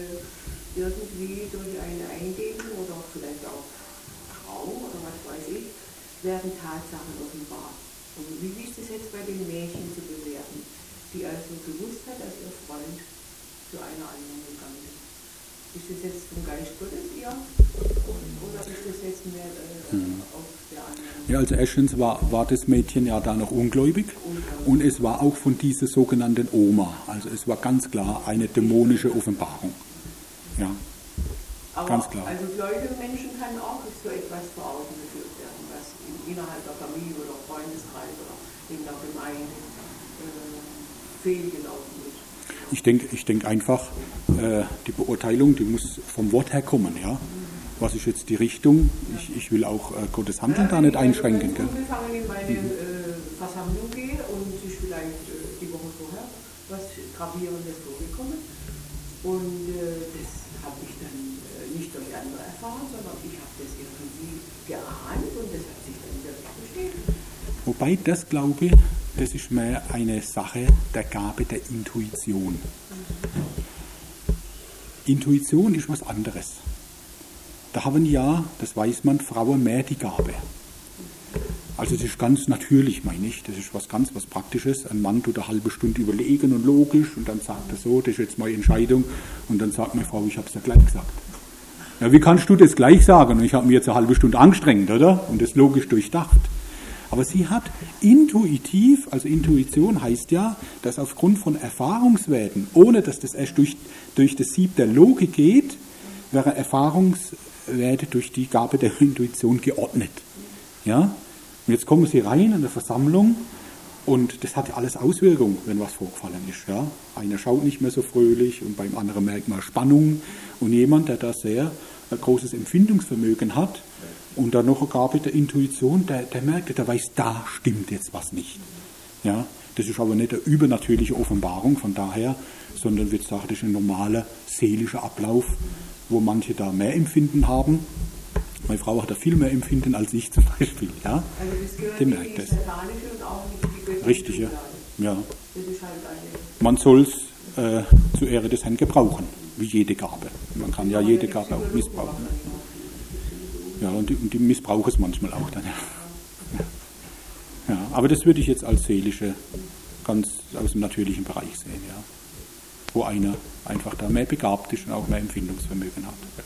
irgendwie durch eine Eingebung oder vielleicht auch Traum oder was weiß ich, werden Tatsachen offenbart. Und wie ist es jetzt bei den Mädchen zu bewerten, die also gewusst hat, dass ihr Freund zu einer anderen gegangen ist? Ist das jetzt vom Geist Gottes ihr? Oder ist das jetzt mehr auf der anderen? Ja, also erstens war das Mädchen ja da noch ungläubig und es war auch von dieser sogenannten Oma. Also es war ganz klar eine dämonische Offenbarung. Ja, aber ganz klar. Also gläubige Menschen kann auch so etwas vor Augen geführt werden, was innerhalb der Familie oder Freundeskreis oder in der Gemeinde fehlgelaufen ist. Ich denke einfach, die Beurteilung, die muss vom Wort her kommen. Ja? Was ist jetzt die Richtung? Ich will auch Gottes Handeln da nicht einschränken. Wenn ich in meine Versammlung gehe und es ist vielleicht die Woche vorher was Gravierendes vorgekommen und das habe ich dann nicht durch andere erfahren, sondern ich habe das irgendwie geahnt und das hat sich dann wirklich bestätigt. Wobei das, glaube ich, das ist mehr eine Sache der Gabe der Intuition. Intuition ist was anderes. Da haben ja, das weiß man, Frauen mehr die Gabe. Also das ist ganz natürlich, meine ich. Das ist was Praktisches. Ein Mann tut eine halbe Stunde überlegen und logisch und dann sagt er so, das ist jetzt meine Entscheidung. Und dann sagt meine Frau, ich habe es ja gleich gesagt. Ja, wie kannst du das gleich sagen? Und ich habe mir jetzt eine halbe Stunde angestrengt, oder? Und das logisch durchdacht. Aber sie hat intuitiv, also Intuition heißt ja, dass aufgrund von Erfahrungswerten, ohne dass das erst durch das Sieb der Logik geht, wäre Erfahrungswerte durch die Gabe der Intuition geordnet. Ja? Und jetzt kommen sie rein in der Versammlung und das hat ja alles Auswirkungen, wenn was vorgefallen ist. Ja? Einer schaut nicht mehr so fröhlich und beim anderen merkt man Spannung. Und jemand, der da sehr großes Empfindungsvermögen hat und dann noch eine Gabe der Intuition, der merkt, der weiß, da stimmt jetzt was nicht. Ja? Das ist aber nicht eine übernatürliche Offenbarung von daher, sondern wird sagen, das ist ein normaler seelischer Ablauf, wo manche da mehr Empfinden haben. Meine Frau hat da viel mehr Empfinden als ich zum Beispiel. Ja? Also das gehört die in merkt die das. satanische und auch in die göttliche Richtig, ja. Schublade. Ja. Das ist halt eine... Man soll es zur Ehre des Herrn gebrauchen, wie jede Gabe. Man kann ja jede Gabe auch missbrauchen. Ja, und die missbrauchen es manchmal auch dann. Ja, aber das würde ich jetzt als seelische, ganz aus dem natürlichen Bereich sehen, ja. Wo einer einfach da mehr begabt ist und auch mehr Empfindungsvermögen hat. Ja.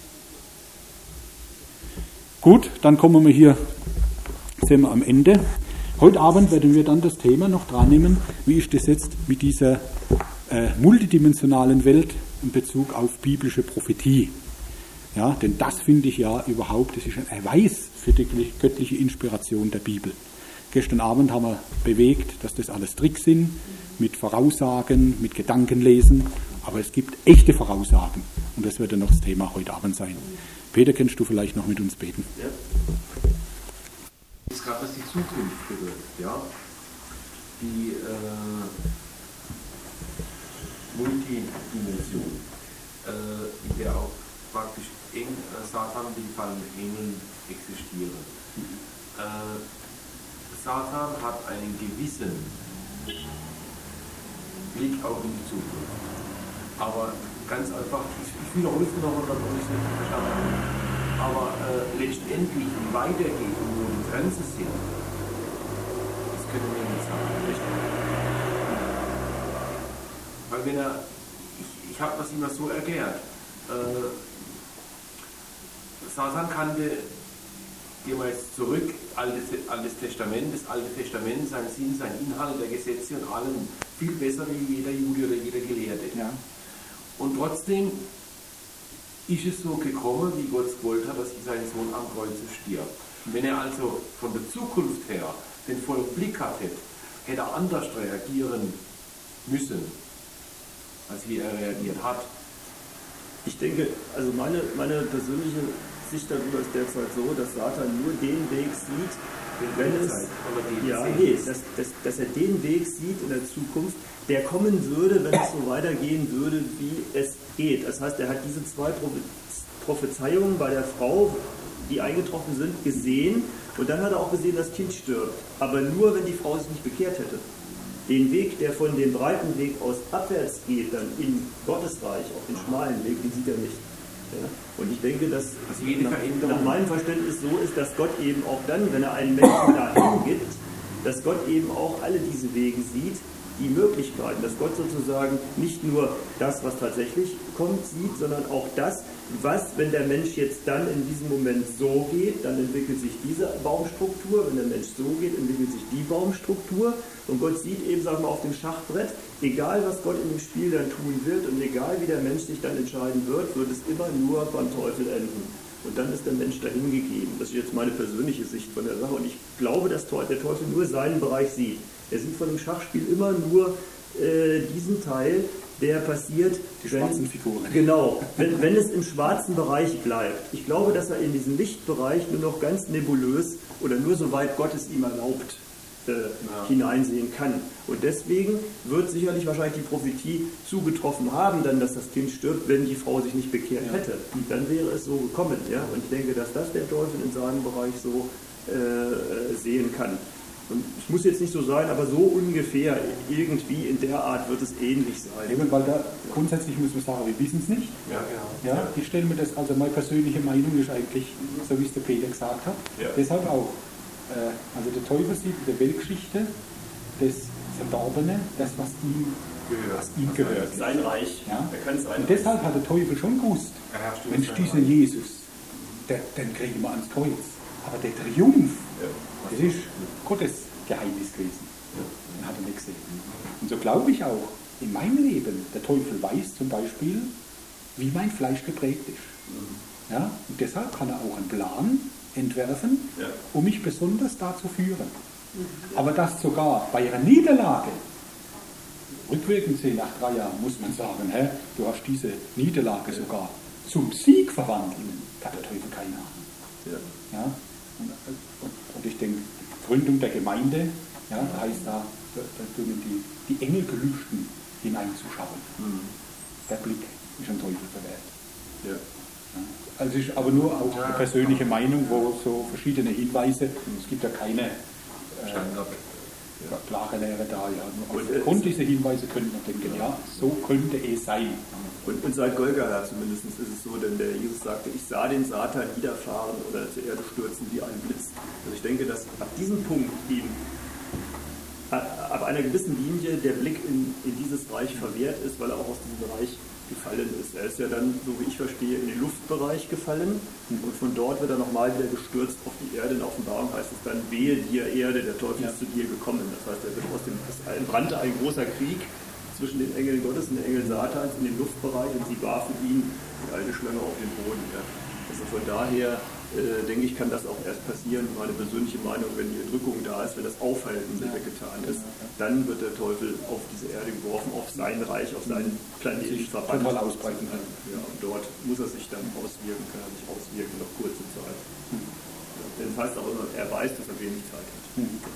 Gut, dann kommen wir hier, sind wir am Ende. Heute Abend werden wir dann das Thema noch dran nehmen, wie ist das jetzt mit dieser multidimensionalen Welt in Bezug auf biblische Prophetie. Ja, denn das finde ich ja überhaupt, das ist ein Erweis für die göttliche Inspiration der Bibel. Gestern Abend haben wir bewegt, dass das alles Tricks sind, mit Voraussagen, mit Gedankenlesen, aber es gibt echte Voraussagen und das wird dann noch das Thema heute Abend sein. Peter, kannst du vielleicht noch mit uns beten? Ja. Jetzt gerade, was die Zukunft betrifft, ja. Die Multidimension, in der auch praktisch Satan und die fallenden Engel existieren. Satan hat einen gewissen Blick auch in die Zukunft. Aber ganz einfach, ich wiederhole es noch, oder ich es nicht verstanden habe, aber letztendlich, wie weitergeht und wo die Grenzen sind, das können wir nicht sagen. Richtig? Weil wenn ich habe das immer so erklärt, Satan kannte, gehen wir jetzt zurück, Altes Testament, das Alte Testament, sein Sinn, sein Inhalt der Gesetze und allem viel besser wie jeder Jude oder jeder Gelehrte. Ja. Und trotzdem ist es so gekommen, wie Gott es gewollt hat, dass sein Sohn am Kreuz stirbt. Wenn er also von der Zukunft her den vollen Blick hatte, hätte er anders reagieren müssen, als wie er reagiert hat. Ich denke, also meine persönliche Sicht darüber ist derzeit so, dass Satan nur den Weg sieht, dass er den Weg sieht in der Zukunft, der kommen würde, wenn es so weitergehen würde, wie es geht. Das heißt, er hat diese zwei Prophezeiungen bei der Frau, die eingetroffen sind, gesehen und dann hat er auch gesehen, dass das Kind stirbt. Aber nur, wenn die Frau sich nicht bekehrt hätte. Den Weg, der von dem breiten Weg aus abwärts geht, dann in Gottes Reich, auf den schmalen Weg, den sieht er nicht. Ja? Und ich denke, dass nach meinem Verständnis so ist, dass Gott eben auch dann, wenn er einen Menschen dahin gibt, dass Gott eben auch alle diese Wege sieht, die Möglichkeiten, dass Gott sozusagen nicht nur das, was tatsächlich kommt, sieht, sondern auch das, was, wenn der Mensch jetzt dann in diesem Moment so geht, dann entwickelt sich diese Baumstruktur, wenn der Mensch so geht, entwickelt sich die Baumstruktur und Gott sieht eben, sagen wir, auf dem Schachbrett, egal was Gott in dem Spiel dann tun wird und egal wie der Mensch sich dann entscheiden wird es immer nur beim Teufel enden. Und dann ist der Mensch dahin gegeben. Das ist jetzt meine persönliche Sicht von der Sache und ich glaube, dass der Teufel nur seinen Bereich sieht. Er sieht von dem Schachspiel immer nur diesen Teil, der passiert, die schwarzen Figuren. Genau, wenn es im schwarzen Bereich bleibt. Ich glaube, dass er in diesen Lichtbereich nur noch ganz nebulös oder nur soweit Gott es ihm erlaubt hineinsehen kann. Und deswegen wird sicherlich wahrscheinlich die Prophetie zugetroffen haben, dann, dass das Kind stirbt, wenn die Frau sich nicht bekehrt hätte. Dann wäre es so gekommen. Ja? Und ich denke, dass das der Teufel in seinem Bereich so sehen kann. Und ich muss jetzt nicht so sein, aber so ungefähr, irgendwie in der Art wird es ähnlich sein. Eben, weil da grundsätzlich muss man sagen, wir wissen es nicht. Ja, genau. Ja, ich stelle mir das, also meine persönliche Meinung ist eigentlich, so wie es der Peter gesagt hat, deshalb auch. Also der Teufel sieht in der Weltgeschichte das Verdorbene, das, was ihm gehört. Sein Reich. Ja? Er kann sein Und deshalb hat der Teufel schon gewusst, Mensch, dieser Jesus, den kriegen wir ans Kreuz. Aber der Triumph, das ist Gottes Geheimnis gewesen. Den hat er nicht gesehen. Und so glaube ich auch in meinem Leben, der Teufel weiß zum Beispiel, wie mein Fleisch geprägt ist. Ja? Und deshalb kann er auch einen Plan entwerfen, um mich besonders da zu führen. Aber das sogar bei einer Niederlage, rückwirkend sehen, nach 3 Jahren muss man sagen, du hast diese Niederlage sogar zum Sieg verwandeln, hat der Teufel keine Ahnung. Ja? Und ich denke, Gründung der Gemeinde, ja, da heißt da tun die Engelgelüsten hineinzuschauen. Der Blick ist am Teufel verwehrt. Ja. Also ist aber nur auch eine persönliche Meinung, wo so verschiedene Hinweise, es gibt ja keine klare Lehre da. Ja. Aufgrund dieser Hinweise könnte man denken, ja, so könnte es sein. Und seit Golgatha zumindest ist es so, denn der Jesus sagte, ich sah den Satan niederfahren oder zur Erde stürzen wie ein Blitz. Also ich denke, dass ab diesem Punkt ihm, ab einer gewissen Linie der Blick in dieses Reich verwehrt ist, weil er auch aus diesem Reich gefallen ist. Er ist ja dann, so wie ich verstehe, in den Luftbereich gefallen und von dort wird er nochmal wieder gestürzt auf die Erde. In Offenbarung heißt es dann, wehe dir Erde, der Teufel ist zu dir gekommen. Das heißt, es entbrannte ein großer Krieg zwischen den Engeln Gottes und den Engeln Satans in den Luftbereich und sie warfen ihn, die alte Schlange, auf den Boden. Ja. Also von daher denke ich, kann das auch erst passieren, meine persönliche Meinung, wenn die Erdrückung da ist, wenn das Aufhalten weggetan ist, dann wird der Teufel auf diese Erde geworfen, auf sein Reich, auf seinen Planeten verbannt. Total ausbreiten kann. Ja, und dort muss er sich dann auswirken, kann er sich auswirken auf kurze Zeit. Ja, denn das heißt auch immer, er weiß, dass er wenig Zeit hat.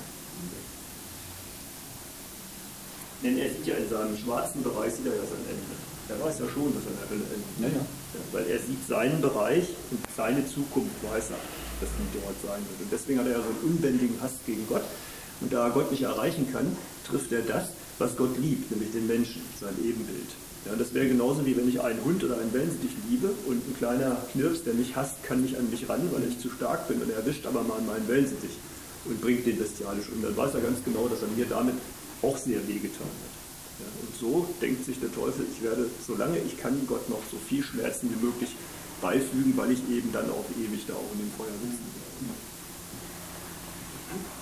Denn er sieht ja in seinem schwarzen Bereich, sieht er ja sein Ende. Er weiß ja schon, dass er in der Hölle endet. Ja. Weil er sieht seinen Bereich und seine Zukunft weiß er, dass die dort sein wird. Und deswegen hat er ja so einen unbändigen Hass gegen Gott. Und da er Gott nicht erreichen kann, trifft er das, was Gott liebt, nämlich den Menschen, sein Ebenbild. Ja, das wäre genauso wie wenn ich einen Hund oder einen Wellensittich liebe und ein kleiner Knirps, der mich hasst, kann nicht an mich ran, weil ich zu stark bin und er erwischt aber mal meinen Wellensittich und bringt den bestialisch um. Dann weiß er ganz genau, dass er mir damit auch sehr wehgetan hat. Ja, und so denkt sich der Teufel, ich werde, solange ich kann, Gott noch so viel Schmerzen wie möglich beifügen, weil ich eben dann auch ewig da auch in dem Feuer sitzen werde.